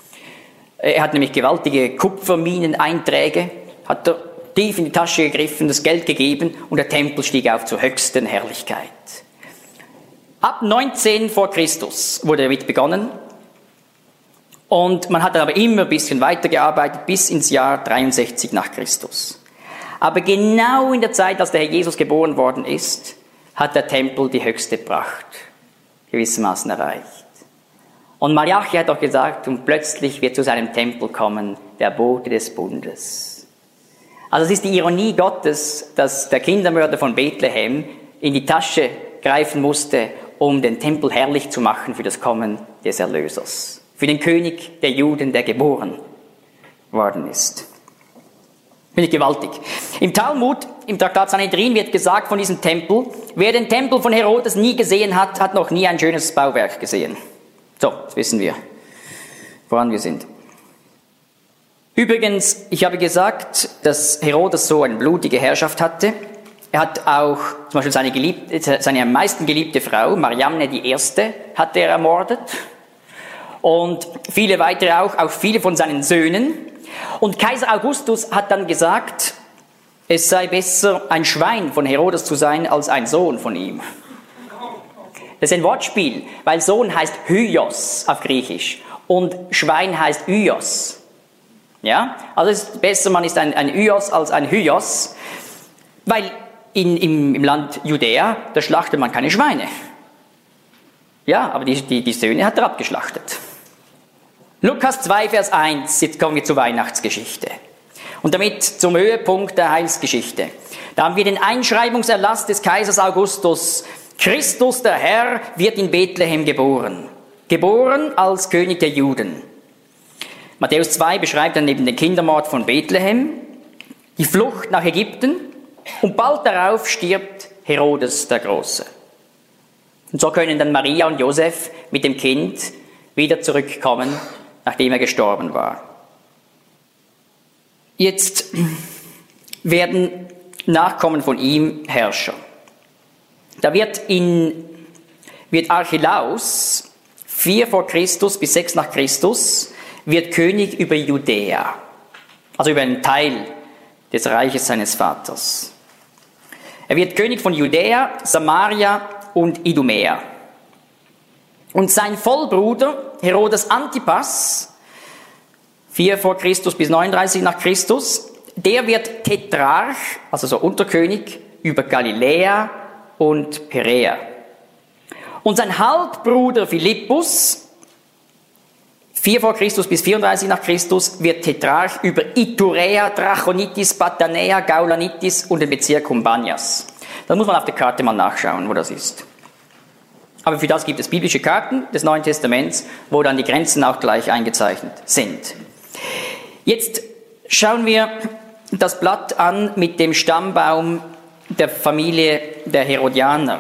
Er hat nämlich gewaltige Kupfermineneinträge, hat er tief in die Tasche gegriffen, das Geld gegeben und der Tempel stieg auf zur höchsten Herrlichkeit. Ab neunzehn vor Christus wurde damit begonnen. Und man hat dann aber immer ein bisschen weitergearbeitet bis ins Jahr dreiundsechzig nach Christus. Aber genau in der Zeit, als der Herr Jesus geboren worden ist, hat der Tempel die höchste Pracht gewissermaßen erreicht. Und Malachi hat auch gesagt, und plötzlich wird zu seinem Tempel kommen der Bote des Bundes. Also es ist die Ironie Gottes, dass der Kindermörder von Bethlehem in die Tasche greifen musste, um den Tempel herrlich zu machen für das Kommen des Erlösers. Für den König der Juden, der geboren worden ist. Finde ich gewaltig. Im Talmud, im Traktat Sanhedrin wird gesagt von diesem Tempel, wer den Tempel von Herodes nie gesehen hat, hat noch nie ein schönes Bauwerk gesehen. So, das wissen wir, woran wir sind. Übrigens, ich habe gesagt, dass Herodes so eine blutige Herrschaft hatte. Er hat auch zum Beispiel seine, geliebte, seine am meisten geliebte Frau, Mariamne die Erste, hat er ermordet. Und viele weitere auch, auch viele von seinen Söhnen. Und Kaiser Augustus hat dann gesagt, es sei besser, ein Schwein von Herodes zu sein, als ein Sohn von ihm. Das ist ein Wortspiel, weil Sohn heißt Hyos auf Griechisch und Schwein heißt Hyos. Ja, also es ist besser, man ist ein, ein Hyos als ein Hyos, weil in, im, im Land Judäa, da schlachtet man keine Schweine. Ja, aber die, die, die Söhne hat er abgeschlachtet. Lukas zwei, Vers eins, jetzt kommen wir zur Weihnachtsgeschichte. Und damit zum Höhepunkt der Heilsgeschichte. Da haben wir den Einschreibungserlass des Kaisers Augustus. Christus, der Herr, wird in Bethlehem geboren. Geboren als König der Juden. Matthäus zwei beschreibt dann neben den Kindermord von Bethlehem die Flucht nach Ägypten und bald darauf stirbt Herodes der Große. Und so können dann Maria und Josef mit dem Kind wieder zurückkommen, nachdem er gestorben war. Jetzt werden Nachkommen von ihm Herrscher. Da wird, in, wird Archelaus, vier vor Christus bis sechs nach Christus, wird König über Judäa, also über einen Teil des Reiches seines Vaters. Er wird König von Judäa, Samaria und Idumea. Und sein Vollbruder, Herodes Antipas, vier vor Christus bis neununddreißig nach Christus, der wird Tetrarch, also so Unterkönig, über Galiläa und Perea. Und sein Halbbruder Philippus, vier vor Christus bis vierunddreißig nach Christus, wird Tetrarch über Iturea, Trachonitis, Patanea, Gaulanitis und den Bezirk Umbanias. Da muss man auf der Karte mal nachschauen, wo das ist. Aber für das gibt es biblische Karten des Neuen Testaments, wo dann die Grenzen auch gleich eingezeichnet sind. Jetzt schauen wir das Blatt an mit dem Stammbaum der Familie der Herodianer.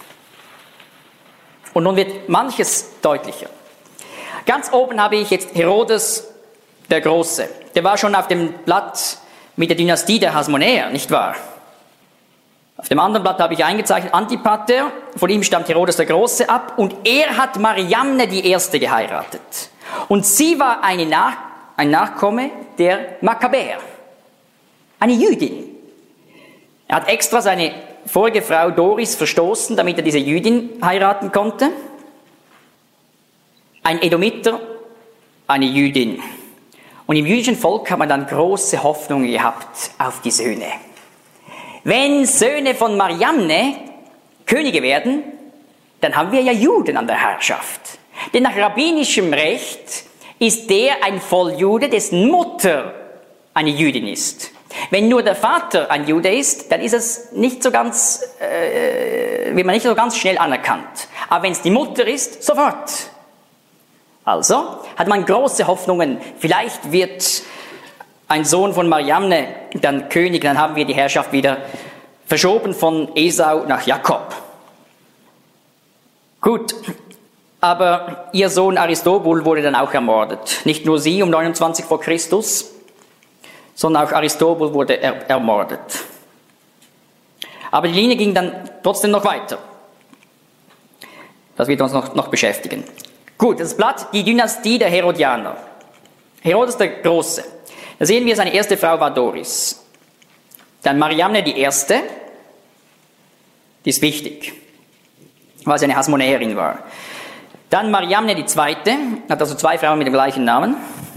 Und nun wird manches deutlicher. Ganz oben habe ich jetzt Herodes der Große. Der war schon auf dem Blatt mit der Dynastie der Hasmonäer, nicht wahr? Auf dem anderen Blatt habe ich eingezeichnet Antipater, von ihm stammt Herodes der Große ab und er hat Mariamne die Erste geheiratet. Und sie war eine Nach- ein Nachkomme der Makkabäer, eine Jüdin. Er hat extra seine vorige Frau Doris verstoßen, damit er diese Jüdin heiraten konnte. Ein Edomiter, eine Jüdin. Und im jüdischen Volk hat man dann große Hoffnungen gehabt auf die Söhne. Wenn Söhne von Mariamne Könige werden, dann haben wir ja Juden an der Herrschaft. Denn nach rabbinischem Recht ist der ein Volljude, dessen Mutter eine Jüdin ist. Wenn nur der Vater ein Jude ist, dann ist es nicht so ganz, äh, wird man nicht so ganz schnell anerkannt. Aber wenn es die Mutter ist, sofort. Also hat man große Hoffnungen, vielleicht wird ein Sohn von Mariamne dann König, dann haben wir die Herrschaft wieder verschoben von Esau nach Jakob. Gut, aber ihr Sohn Aristobul wurde dann auch ermordet. Nicht nur sie um neunundzwanzig vor Christus, sondern auch Aristobul wurde er- ermordet. Aber die Linie ging dann trotzdem noch weiter. Das wird uns noch, noch beschäftigen. Gut, das Blatt, die Dynastie der Herodianer. Herodes der Große. Da sehen wir, seine erste Frau war Doris. Dann Mariamne die Erste, die ist wichtig, weil sie eine Hasmonäerin war. Dann Mariamne die Zweite, hat also zwei Frauen mit dem gleichen Namen.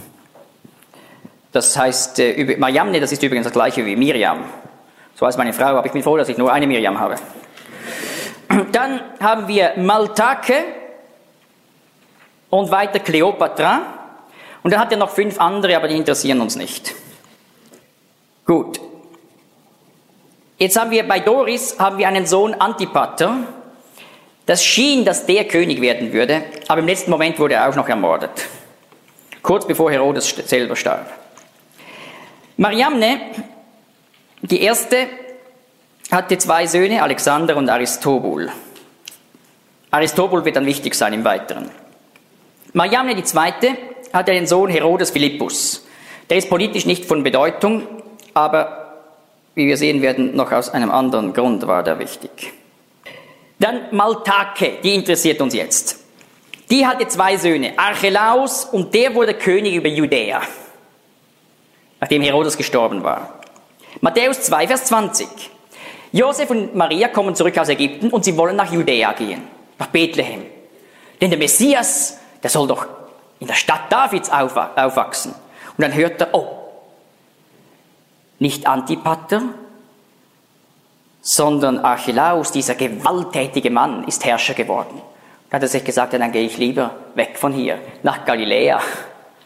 Das heißt, äh, Mariamne, das ist übrigens das gleiche wie Miriam. So heißt meine Frau, aber ich bin froh, dass ich nur eine Miriam habe. Dann haben wir Maltake und weiter Kleopatra. Und dann hat er noch fünf andere, aber die interessieren uns nicht. Gut. Jetzt haben wir bei Doris haben wir einen Sohn Antipater. Das schien, dass der König werden würde, aber im letzten Moment wurde er auch noch ermordet. Kurz bevor Herodes selber starb. Mariamne, die erste, hatte zwei Söhne, Alexander und Aristobul. Aristobul wird dann wichtig sein im Weiteren. Mariamne, die zweite, hatte einen Sohn Herodes Philippus. Der ist politisch nicht von Bedeutung, aber wie wir sehen werden, noch aus einem anderen Grund war der wichtig. Dann Maltake, die interessiert uns jetzt. Die hatte zwei Söhne, Archelaus und der wurde König über Judäa, nachdem Herodes gestorben war. Matthäus zwei, Vers zwanzig. Josef und Maria kommen zurück aus Ägypten und sie wollen nach Judäa gehen, nach Bethlehem. Denn der Messias, der soll doch in der Stadt Davids aufwachsen. Und dann hört er, oh, nicht Antipater, sondern Archelaus, dieser gewalttätige Mann, ist Herrscher geworden. Da hat er sich gesagt, ja, dann gehe ich lieber weg von hier, nach Galiläa.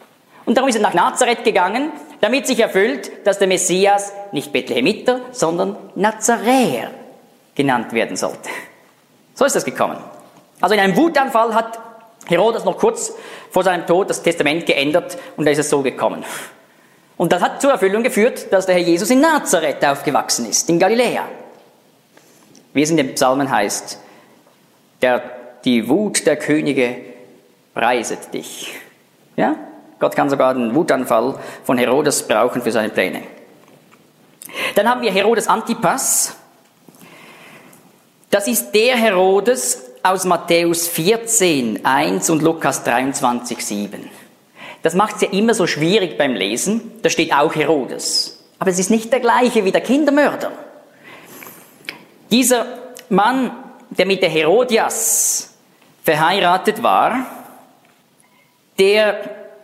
Und darum ist er nach Nazareth gegangen, damit sich erfüllt, dass der Messias nicht Bethlehemiter, sondern Nazaräer genannt werden sollte. So ist das gekommen. Also in einem Wutanfall hat Herodes noch kurz vor seinem Tod das Testament geändert und da ist es so gekommen. Und das hat zur Erfüllung geführt, dass der Herr Jesus in Nazareth aufgewachsen ist, in Galiläa. Wie es in den Psalmen heißt, der, die Wut der Könige preiset dich. Ja? Gott kann sogar den Wutanfall von Herodes brauchen für seine Pläne. Dann haben wir Herodes Antipas. Das ist der Herodes aus Matthäus vierzehn, eins und Lukas dreiundzwanzig, sieben. Das macht es ja immer so schwierig beim Lesen. Da steht auch Herodes. Aber es ist nicht der gleiche wie der Kindermörder. Dieser Mann, der mit der Herodias verheiratet war, der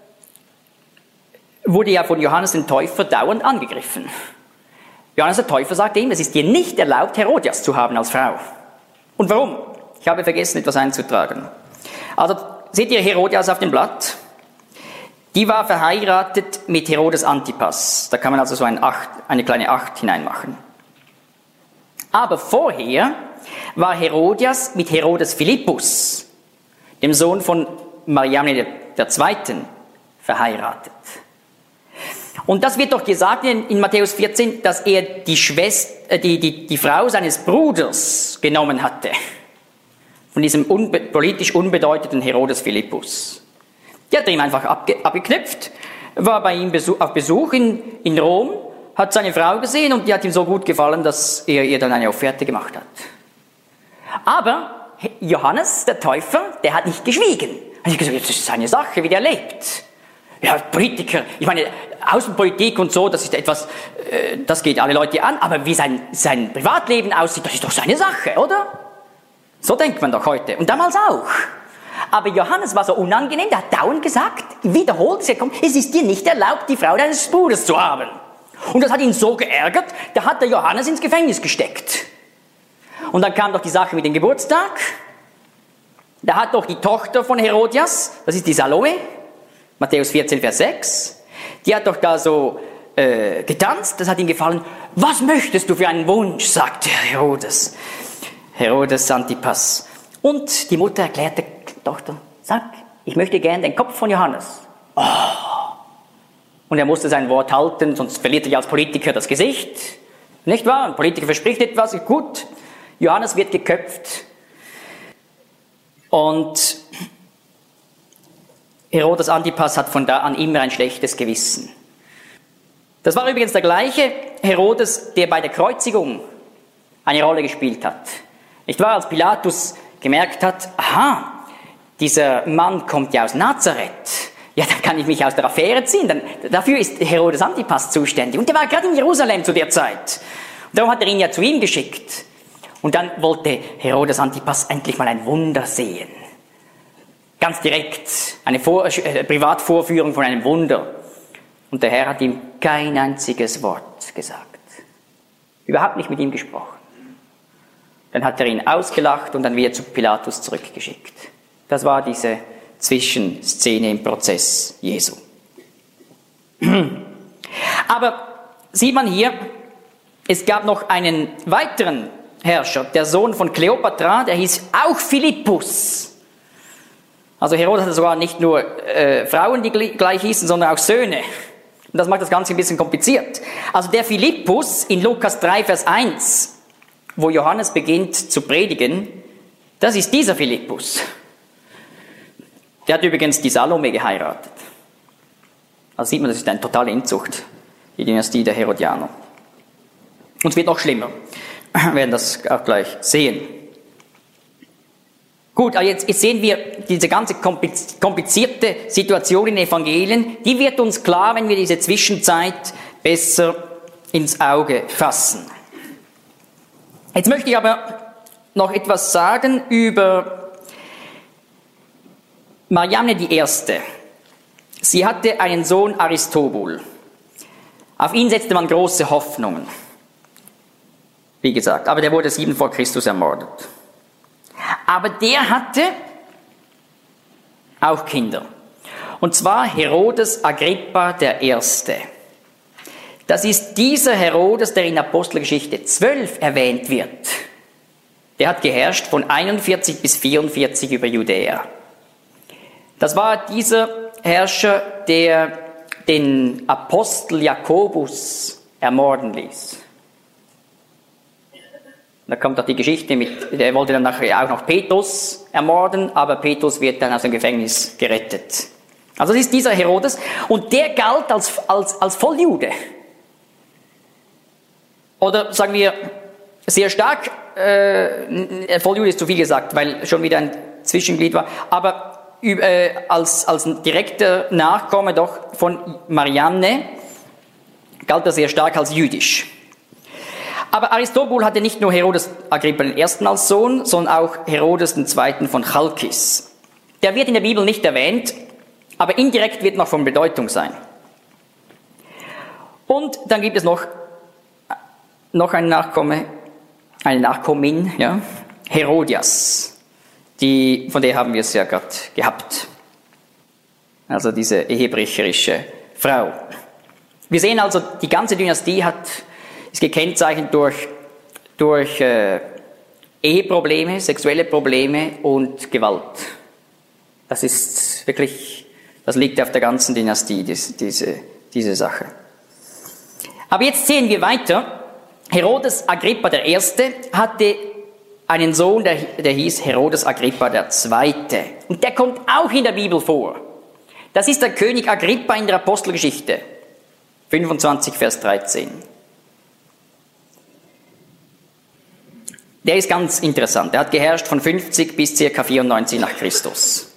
wurde ja von Johannes dem Täufer dauernd angegriffen. Johannes der Täufer sagte ihm, es ist dir nicht erlaubt, Herodias zu haben als Frau. Und warum? Ich habe vergessen, etwas einzutragen. Also seht ihr Herodias auf dem Blatt? Die war verheiratet mit Herodes Antipas. Da kann man also so ein acht, eine kleine acht hineinmachen. Aber vorher war Herodias mit Herodes Philippus, dem Sohn von Mariamne der Zweiten, verheiratet. Und das wird doch gesagt in, in Matthäus vierzehn, dass er die, Schwester, äh, die, die, die Frau seines Bruders genommen hatte. Von diesem unbe politisch unbedeutenden Herodes Philippus. Der hat ihm einfach abge abgeknüpft, war bei ihm Besuch, auf Besuch in, in Rom, hat seine Frau gesehen und die hat ihm so gut gefallen, dass er ihr dann eine Offerte gemacht hat. Aber Johannes, der Täufer, der hat nicht geschwiegen. Er hat gesagt, das ist seine Sache, wie der lebt. Ja, Politiker, ich meine, Außenpolitik und so, das ist etwas, äh, das geht alle Leute an, aber wie sein, sein Privatleben aussieht, das ist doch seine Sache, oder? So denkt man doch heute. Und damals auch. Aber Johannes war so unangenehm, der hat dauernd gesagt, wiederholt, es ist dir nicht erlaubt, die Frau deines Bruders zu haben. Und das hat ihn so geärgert, da hat der Johannes ins Gefängnis gesteckt. Und dann kam doch die Sache mit dem Geburtstag. Da hat doch die Tochter von Herodias, das ist die Salome, Matthäus vierzehn, Vers sechs, die hat doch da so äh, getanzt, das hat ihm gefallen. Was möchtest du für einen Wunsch, sagte Herodes. Herodes Antipas. Und die Mutter erklärte, Tochter, sag, ich möchte gern den Kopf von Johannes. Oh. Und er musste sein Wort halten, sonst verliert er ja als Politiker das Gesicht. Nicht wahr? Ein Politiker verspricht etwas, ist gut. Johannes wird geköpft. Und Herodes Antipas hat von da an immer ein schlechtes Gewissen. Das war übrigens der gleiche Herodes, der bei der Kreuzigung eine Rolle gespielt hat. Nicht wahr? Als Pilatus gemerkt hat, aha, dieser Mann kommt ja aus Nazareth. Ja, dann kann ich mich aus der Affäre ziehen. Dann, dafür ist Herodes Antipas zuständig. Und der war gerade in Jerusalem zu der Zeit. Und darum hat er ihn ja zu ihm geschickt. Und dann wollte Herodes Antipas endlich mal ein Wunder sehen. Ganz direkt, eine Vor äh, Privatvorführung von einem Wunder. Und der Herr hat ihm kein einziges Wort gesagt. Überhaupt nicht mit ihm gesprochen. Dann hat er ihn ausgelacht und dann wieder zu Pilatus zurückgeschickt. Das war diese Zwischenszene im Prozess Jesu. Aber sieht man hier, es gab noch einen weiteren Herrscher, der Sohn von Kleopatra, der hieß auch Philippus. Also Herodes hatte sogar nicht nur äh, Frauen, die gleich hießen, sondern auch Söhne. Und das macht das Ganze ein bisschen kompliziert. Also der Philippus in Lukas drei, Vers eins, wo Johannes beginnt zu predigen, das ist dieser Philippus. Der hat übrigens die Salome geheiratet. Also sieht man, das ist eine totale Inzucht, die Dynastie der Herodianer. Und es wird noch schlimmer. Wir werden das auch gleich sehen. Gut, aber jetzt, jetzt sehen wir diese ganze komplizierte Situation in den Evangelien, die wird uns klar, wenn wir diese Zwischenzeit besser ins Auge fassen. Jetzt möchte ich aber noch etwas sagen über Mariamne die Erste. Sie hatte einen Sohn Aristobul. Auf ihn setzte man große Hoffnungen. Wie gesagt, aber der wurde sieben vor Christus ermordet. Aber der hatte auch Kinder. Und zwar Herodes Agrippa der Erste. Das ist dieser Herodes, der in Apostelgeschichte zwölf erwähnt wird. Der hat geherrscht von einundvierzig bis vierundvierzig über Judäa. Das war dieser Herrscher, der den Apostel Jakobus ermorden ließ. Da kommt auch die Geschichte mit, der wollte dann nachher auch noch Petrus ermorden, aber Petrus wird dann aus dem Gefängnis gerettet. Also das ist dieser Herodes und der galt als, als, als Volljude. Oder sagen wir sehr stark, äh, Volljude ist zu viel gesagt, weil schon wieder ein Zwischenglied war, aber äh, als, als direkter Nachkomme doch von Marianne galt er sehr stark als jüdisch. Aber Aristobul hatte nicht nur Herodes Agrippa den Ersten als Sohn, sondern auch Herodes den Zweiten von Chalkis. Der wird in der Bibel nicht erwähnt, aber indirekt wird noch von Bedeutung sein. Und dann gibt es noch, noch einen Nachkomme, eine Nachkommin, ja, Herodias, die, von der haben wir es ja gerade gehabt. Also diese ehebrecherische Frau. Wir sehen also, die ganze Dynastie hat ist gekennzeichnet durch, durch äh, Eheprobleme, sexuelle Probleme und Gewalt. Das ist wirklich, das liegt auf der ganzen Dynastie, dies, diese, diese Sache. Aber jetzt sehen wir weiter. Herodes Agrippa der Erste hatte einen Sohn, der, der hieß Herodes Agrippa der Zweite. Und der kommt auch in der Bibel vor. Das ist der König Agrippa in der Apostelgeschichte. fünfundzwanzig, Vers dreizehn. Der ist ganz interessant. Er hat geherrscht von fünfzig bis ca. vierundneunzig nach Christus.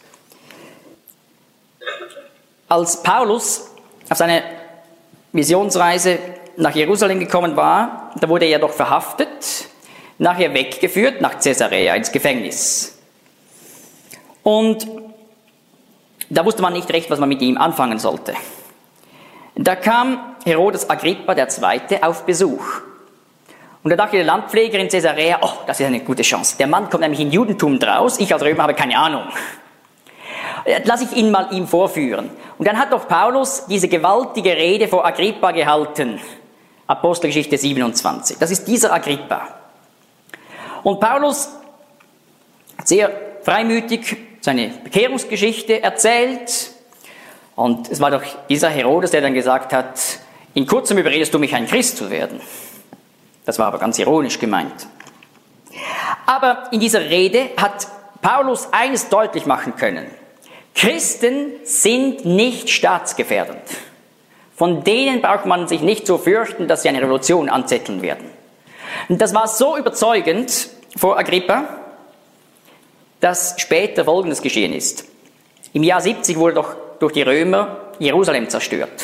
Als Paulus auf seine Missionsreise nach Jerusalem gekommen war, da wurde er doch verhaftet, nachher weggeführt nach Caesarea ins Gefängnis. Und da wusste man nicht recht, was man mit ihm anfangen sollte. Da kam Herodes Agrippa der Zweite auf Besuch. Und da dachte der Landpfleger in Caesarea, oh, das ist eine gute Chance. Der Mann kommt nämlich im Judentum draus, ich als Römer habe keine Ahnung. Lass ich ihn mal ihm vorführen. Und dann hat doch Paulus diese gewaltige Rede vor Agrippa gehalten. Apostelgeschichte siebenundzwanzig. Das ist dieser Agrippa. Und Paulus hat sehr freimütig seine Bekehrungsgeschichte erzählt. Und es war doch dieser Herodes, der dann gesagt hat, in kurzem überredest du mich, ein Christ zu werden. Das war aber ganz ironisch gemeint. Aber in dieser Rede hat Paulus eines deutlich machen können. Christen sind nicht staatsgefährdend. Von denen braucht man sich nicht zu fürchten, dass sie eine Revolution anzetteln werden. Und das war so überzeugend vor Agrippa, dass später Folgendes geschehen ist. Im Jahr siebzig wurde doch durch die Römer Jerusalem zerstört.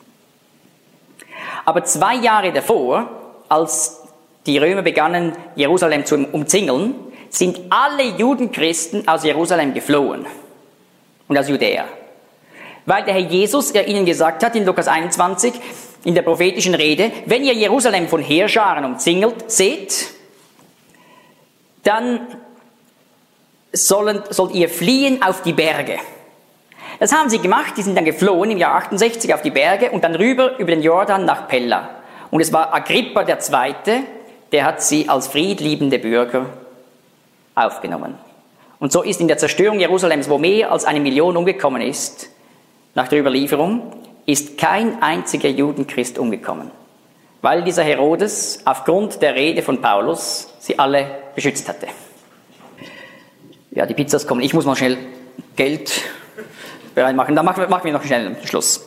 Aber zwei Jahre davor, als die Römer begannen, Jerusalem zu umzingeln, sind alle Judenchristen aus Jerusalem geflohen und aus Judäa. Weil der Herr Jesus ja ihnen gesagt hat, in Lukas einundzwanzig, in der prophetischen Rede, wenn ihr Jerusalem von Heerscharen umzingelt seht, dann sollen, sollt ihr fliehen auf die Berge. Das haben sie gemacht, die sind dann geflohen im Jahr achtundsechzig auf die Berge und dann rüber über den Jordan nach Pella. Und es war Agrippa der Zweite, der hat sie als friedliebende Bürger aufgenommen. Und so ist in der Zerstörung Jerusalems, wo mehr als eine Million umgekommen ist, nach der Überlieferung, ist kein einziger Judenchrist umgekommen. Weil dieser Herodes aufgrund der Rede von Paulus sie alle beschützt hatte. Ja, die Pizzas kommen. Ich muss mal schnell Geld bereit machen. Dann machen wir, machen wir noch schnell einen Schluss.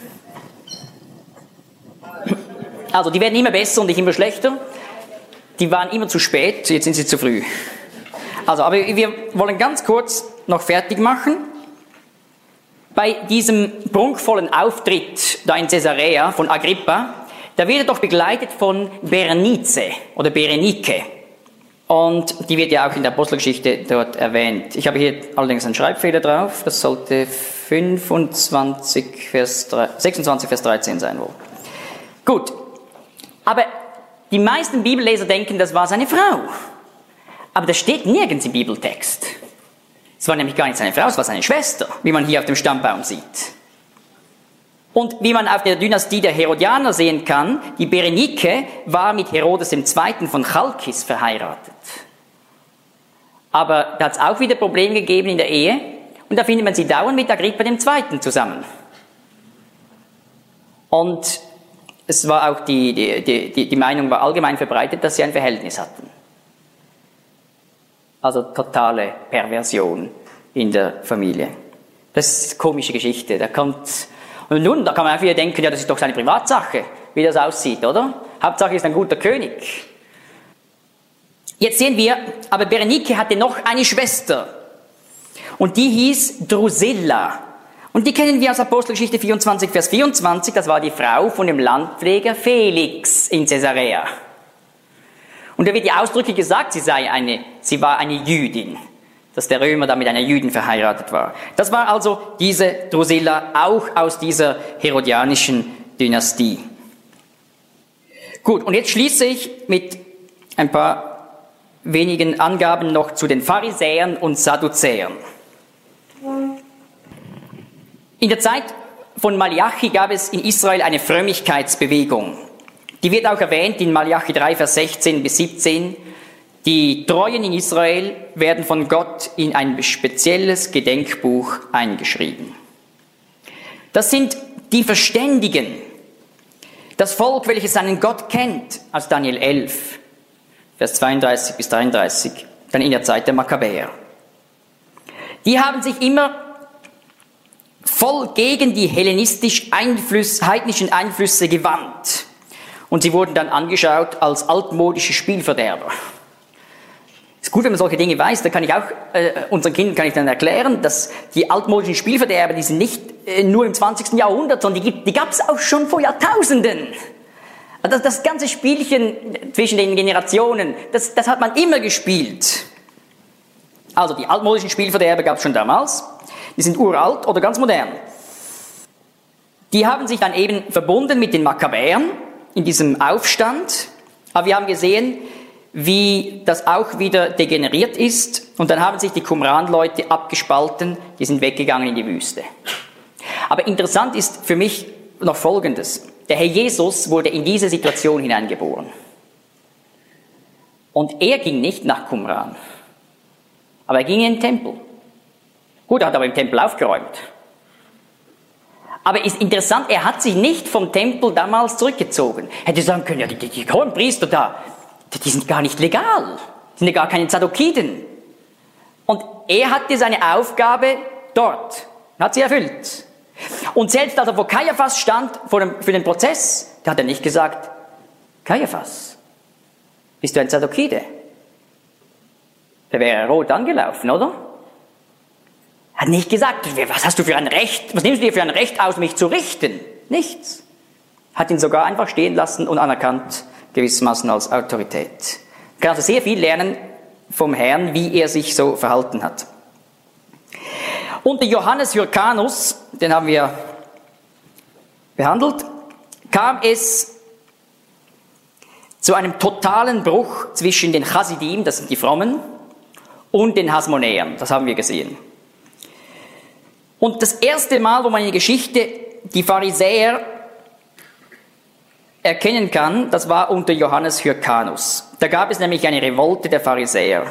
Also, die werden immer besser und nicht immer schlechter. Die waren immer zu spät, jetzt sind sie zu früh. Also, aber wir wollen ganz kurz noch fertig machen. Bei diesem prunkvollen Auftritt da in Caesarea von Agrippa, da wird er doch begleitet von Berenice oder Berenike. Und die wird ja auch in der Apostelgeschichte dort erwähnt. Ich habe hier allerdings einen Schreibfehler drauf. Das sollte fünfundzwanzig Vers, sechsundzwanzig Vers dreizehn sein wohl. Gut. Aber die meisten Bibelleser denken, das war seine Frau. Aber das steht nirgends im Bibeltext. Es war nämlich gar nicht seine Frau, es war seine Schwester, wie man hier auf dem Stammbaum sieht. Und wie man auf der Dynastie der Herodianer sehen kann, die Berenike war mit Herodes der Zweite von Chalkis verheiratet. Aber da hat es auch wieder Probleme gegeben in der Ehe und da findet man sie dauernd mit Agrippa der Zweite zusammen. Und es war auch die, die, die, die Meinung war allgemein verbreitet, dass sie ein Verhältnis hatten. Also totale Perversion in der Familie. Das ist eine komische Geschichte. Da kommt, und nun, da kann man auch wieder denken, ja, das ist doch seine Privatsache, wie das aussieht, oder? Hauptsache ist ein guter König. Jetzt sehen wir, aber Berenike hatte noch eine Schwester. Und die hieß Drusilla. Und die kennen wir aus Apostelgeschichte vierundzwanzig, Vers vierundzwanzig. Das war die Frau von dem Landpfleger Felix in Caesarea. Und da wird ihr ausdrücklich gesagt, sie sei eine, sie war eine Jüdin. Dass der Römer da mit einer Jüdin verheiratet war. Das war also diese Drusilla, auch aus dieser herodianischen Dynastie. Gut, und jetzt schließe ich mit ein paar wenigen Angaben noch zu den Pharisäern und Sadduzäern. In der Zeit von Malachi gab es in Israel eine Frömmigkeitsbewegung. Die wird auch erwähnt in Malachi drei, Vers sechzehn bis siebzehn. Die Treuen in Israel werden von Gott in ein spezielles Gedenkbuch eingeschrieben. Das sind die Verständigen, das Volk, welches seinen Gott kennt, aus Daniel elf, Vers zweiunddreißig bis dreiunddreißig, dann in der Zeit der Makkabäer. Die haben sich immer voll gegen die hellenistisch Einfluss, heidnischen Einflüsse gewandt. Und sie wurden dann angeschaut als altmodische Spielverderber. Ist gut, wenn man solche Dinge weiß, da kann ich auch, äh, unseren Kindern kann ich dann erklären, dass die altmodischen Spielverderber, die sind nicht äh, nur im zwanzigsten Jahrhundert, sondern die, die gab es auch schon vor Jahrtausenden. Also das, das ganze Spielchen zwischen den Generationen, das, das hat man immer gespielt. Also die altmodischen Spielverderber gab es schon damals, die sind uralt oder ganz modern. Die haben sich dann eben verbunden mit den Makkabäern in diesem Aufstand, aber wir haben gesehen, wie das auch wieder degeneriert ist. Und dann haben sich die Qumran-Leute abgespalten, die sind weggegangen in die Wüste. Aber interessant ist für mich noch Folgendes. Der Herr Jesus wurde in diese Situation hineingeboren. Und er ging nicht nach Qumran, aber er ging in den Tempel. Gut, er hat aber im Tempel aufgeräumt. Aber ist interessant, er hat sich nicht vom Tempel damals zurückgezogen. Er hätte sagen können, ja, die, die, die hohen Priester da, die sind gar nicht legal. Die sind ja gar keine Zadokiden. Und er hatte seine Aufgabe dort. Hat sie erfüllt. Und selbst als er vor Kaiaphas stand, vor dem, für den Prozess, da hat er nicht gesagt, Kaiaphas, bist du ein Zadokide? Da wäre er rot angelaufen, oder? Er hat nicht gesagt, was hast du für ein Recht, was nimmst du dir für ein Recht aus, mich zu richten? Nichts. Hat ihn sogar einfach stehen lassen und anerkannt, gewissermaßen als Autorität. Man kann also sehr viel lernen vom Herrn, wie er sich so verhalten hat. Unter Johannes Hyrcanus, den haben wir behandelt, kam es zu einem totalen Bruch zwischen den Chasidim, das sind die Frommen, und den Hasmonäern, das haben wir gesehen. Und das erste Mal, wo man in der Geschichte die Pharisäer erkennen kann, das war unter Johannes Hyrcanus. Da gab es nämlich eine Revolte der Pharisäer.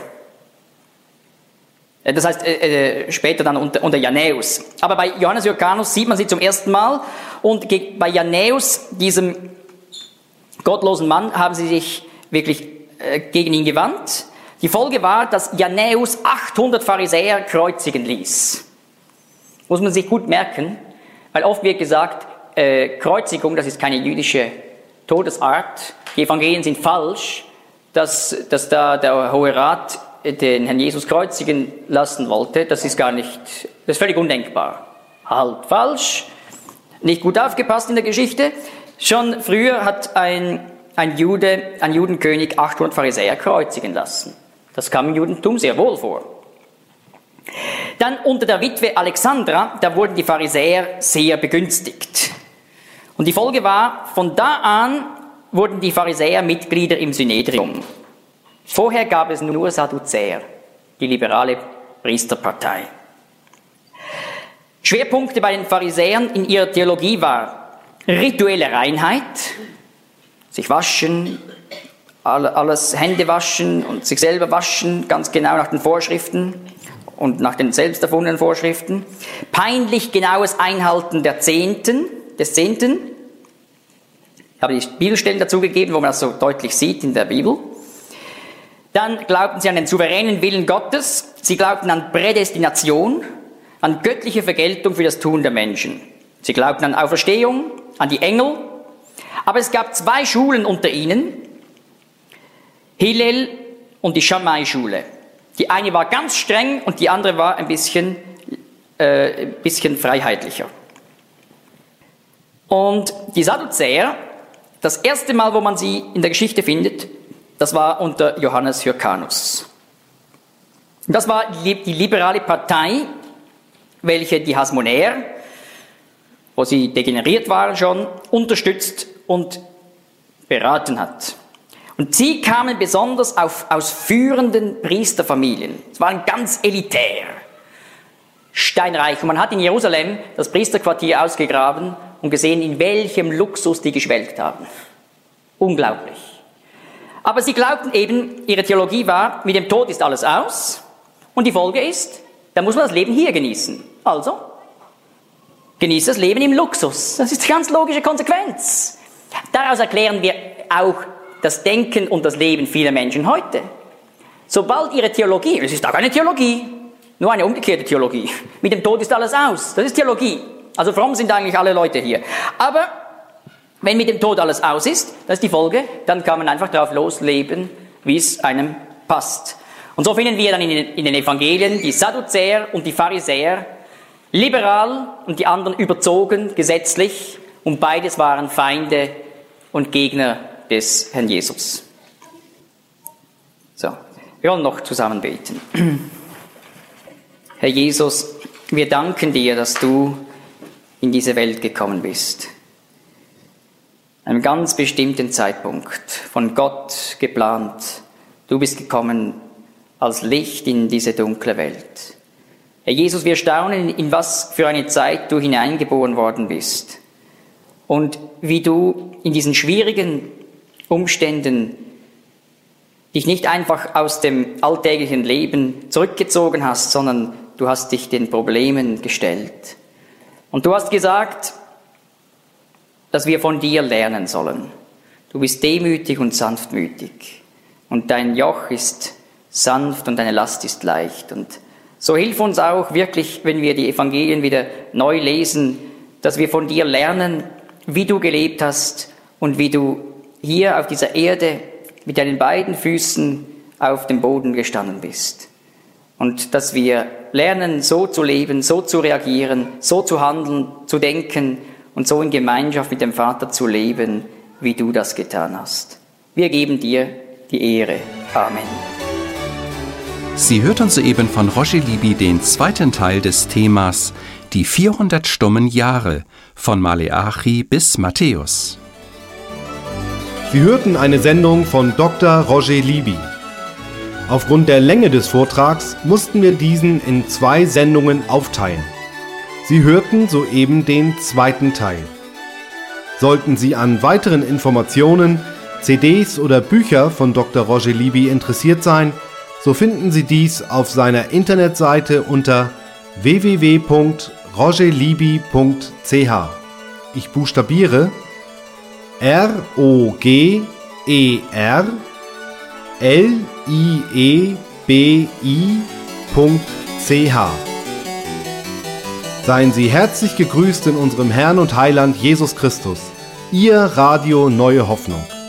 Das heißt, äh, äh, später dann unter, unter Janäus. Aber bei Johannes Hyrcanus sieht man sie zum ersten Mal. Und ge- bei Janäus, diesem gottlosen Mann, haben sie sich wirklich äh, gegen ihn gewandt. Die Folge war, dass Janäus achthundert Pharisäer kreuzigen ließ. Muss man sich gut merken, weil oft wird gesagt, äh, Kreuzigung, das ist keine jüdische Todesart, die Evangelien sind falsch, dass, dass da der Hohe Rat den Herrn Jesus kreuzigen lassen wollte, das ist gar nicht, das ist völlig undenkbar. Halt falsch, nicht gut aufgepasst in der Geschichte. Schon früher hat ein, ein Jude, ein Judenkönig achthundert Pharisäer kreuzigen lassen. Das kam im Judentum sehr wohl vor. Dann unter der Witwe Alexandra, da wurden die Pharisäer sehr begünstigt. Und die Folge war, von da an wurden die Pharisäer Mitglieder im Synedrium. Vorher gab es nur Sadduzäer, die liberale Priesterpartei. Schwerpunkte bei den Pharisäern in ihrer Theologie war rituelle Reinheit, sich waschen, alles Hände waschen und sich selber waschen, ganz genau nach den Vorschriften und nach den selbst erfundenen Vorschriften. Peinlich genaues Einhalten der Zehnten, des Zehnten. Ich habe die Bibelstellen dazu gegeben, wo man das so deutlich sieht in der Bibel. Dann glaubten sie an den souveränen Willen Gottes. Sie glaubten an Prädestination, an göttliche Vergeltung für das Tun der Menschen. Sie glaubten an Auferstehung, an die Engel. Aber es gab zwei Schulen unter ihnen, Hillel und die Shammai-Schule. Die eine war ganz streng und die andere war ein bisschen, äh, ein bisschen freiheitlicher. Und die Sadduzäer, das erste Mal, wo man sie in der Geschichte findet, das war unter Johannes Hyrcanus. Und das war die liberale Partei, welche die Hasmonäer, wo sie degeneriert waren schon, unterstützt und beraten hat. Und sie kamen besonders auf, aus führenden Priesterfamilien. Es waren ganz elitär, steinreich. Und man hat in Jerusalem das Priesterquartier ausgegraben und gesehen, in welchem Luxus die geschwelgt haben. Unglaublich. Aber sie glaubten eben, ihre Theologie war, mit dem Tod ist alles aus. Und die Folge ist, da muss man das Leben hier genießen. Also, genieße das Leben im Luxus. Das ist die ganz logische Konsequenz. Daraus erklären wir auch das Denken und das Leben vieler Menschen heute. Sobald ihre Theologie, es ist auch eine Theologie, nur eine umgekehrte Theologie, mit dem Tod ist alles aus, das ist Theologie. Also fromm sind eigentlich alle Leute hier. Aber wenn mit dem Tod alles aus ist, das ist die Folge, dann kann man einfach darauf losleben, wie es einem passt. Und so finden wir dann in den, in den Evangelien die Sadduzäer und die Pharisäer, liberal und die anderen überzogen, gesetzlich, und beides waren Feinde und Gegner des Herrn Jesus. So, wir wollen noch zusammen beten. Herr Jesus, wir danken dir, dass du in diese Welt gekommen bist. An einem ganz bestimmten Zeitpunkt, von Gott geplant. Du bist gekommen als Licht in diese dunkle Welt. Herr Jesus, wir staunen, in was für eine Zeit du hineingeboren worden bist. Und wie du in diesen schwierigen Umständen dich nicht einfach aus dem alltäglichen Leben zurückgezogen hast, sondern du hast dich den Problemen gestellt. Und du hast gesagt, dass wir von dir lernen sollen. Du bist demütig und sanftmütig. Und dein Joch ist sanft und deine Last ist leicht. Und so hilf uns auch wirklich, wenn wir die Evangelien wieder neu lesen, dass wir von dir lernen, wie du gelebt hast und wie du hier auf dieser Erde mit deinen beiden Füßen auf dem Boden gestanden bist. Und dass wir lernen, so zu leben, so zu reagieren, so zu handeln, zu denken und so in Gemeinschaft mit dem Vater zu leben, wie du das getan hast. Wir geben dir die Ehre. Amen. Sie hörten soeben von Roger Libby den zweiten Teil des Themas Die vierhundert stummen Jahre von Maleachi bis Matthäus. Sie hörten eine Sendung von Doktor Roger Libby. Aufgrund der Länge des Vortrags mussten wir diesen in zwei Sendungen aufteilen. Sie hörten soeben den zweiten Teil. Sollten Sie an weiteren Informationen, C Ds oder Bücher von Doktor Roger Libby interessiert sein, so finden Sie dies auf seiner Internetseite unter w w w punkt roger libby punkt c h. Ich buchstabiere R O G E R L I E B I punkt c h. Seien Sie herzlich gegrüßt in unserem Herrn und Heiland Jesus Christus. Ihr Radio Neue Hoffnung.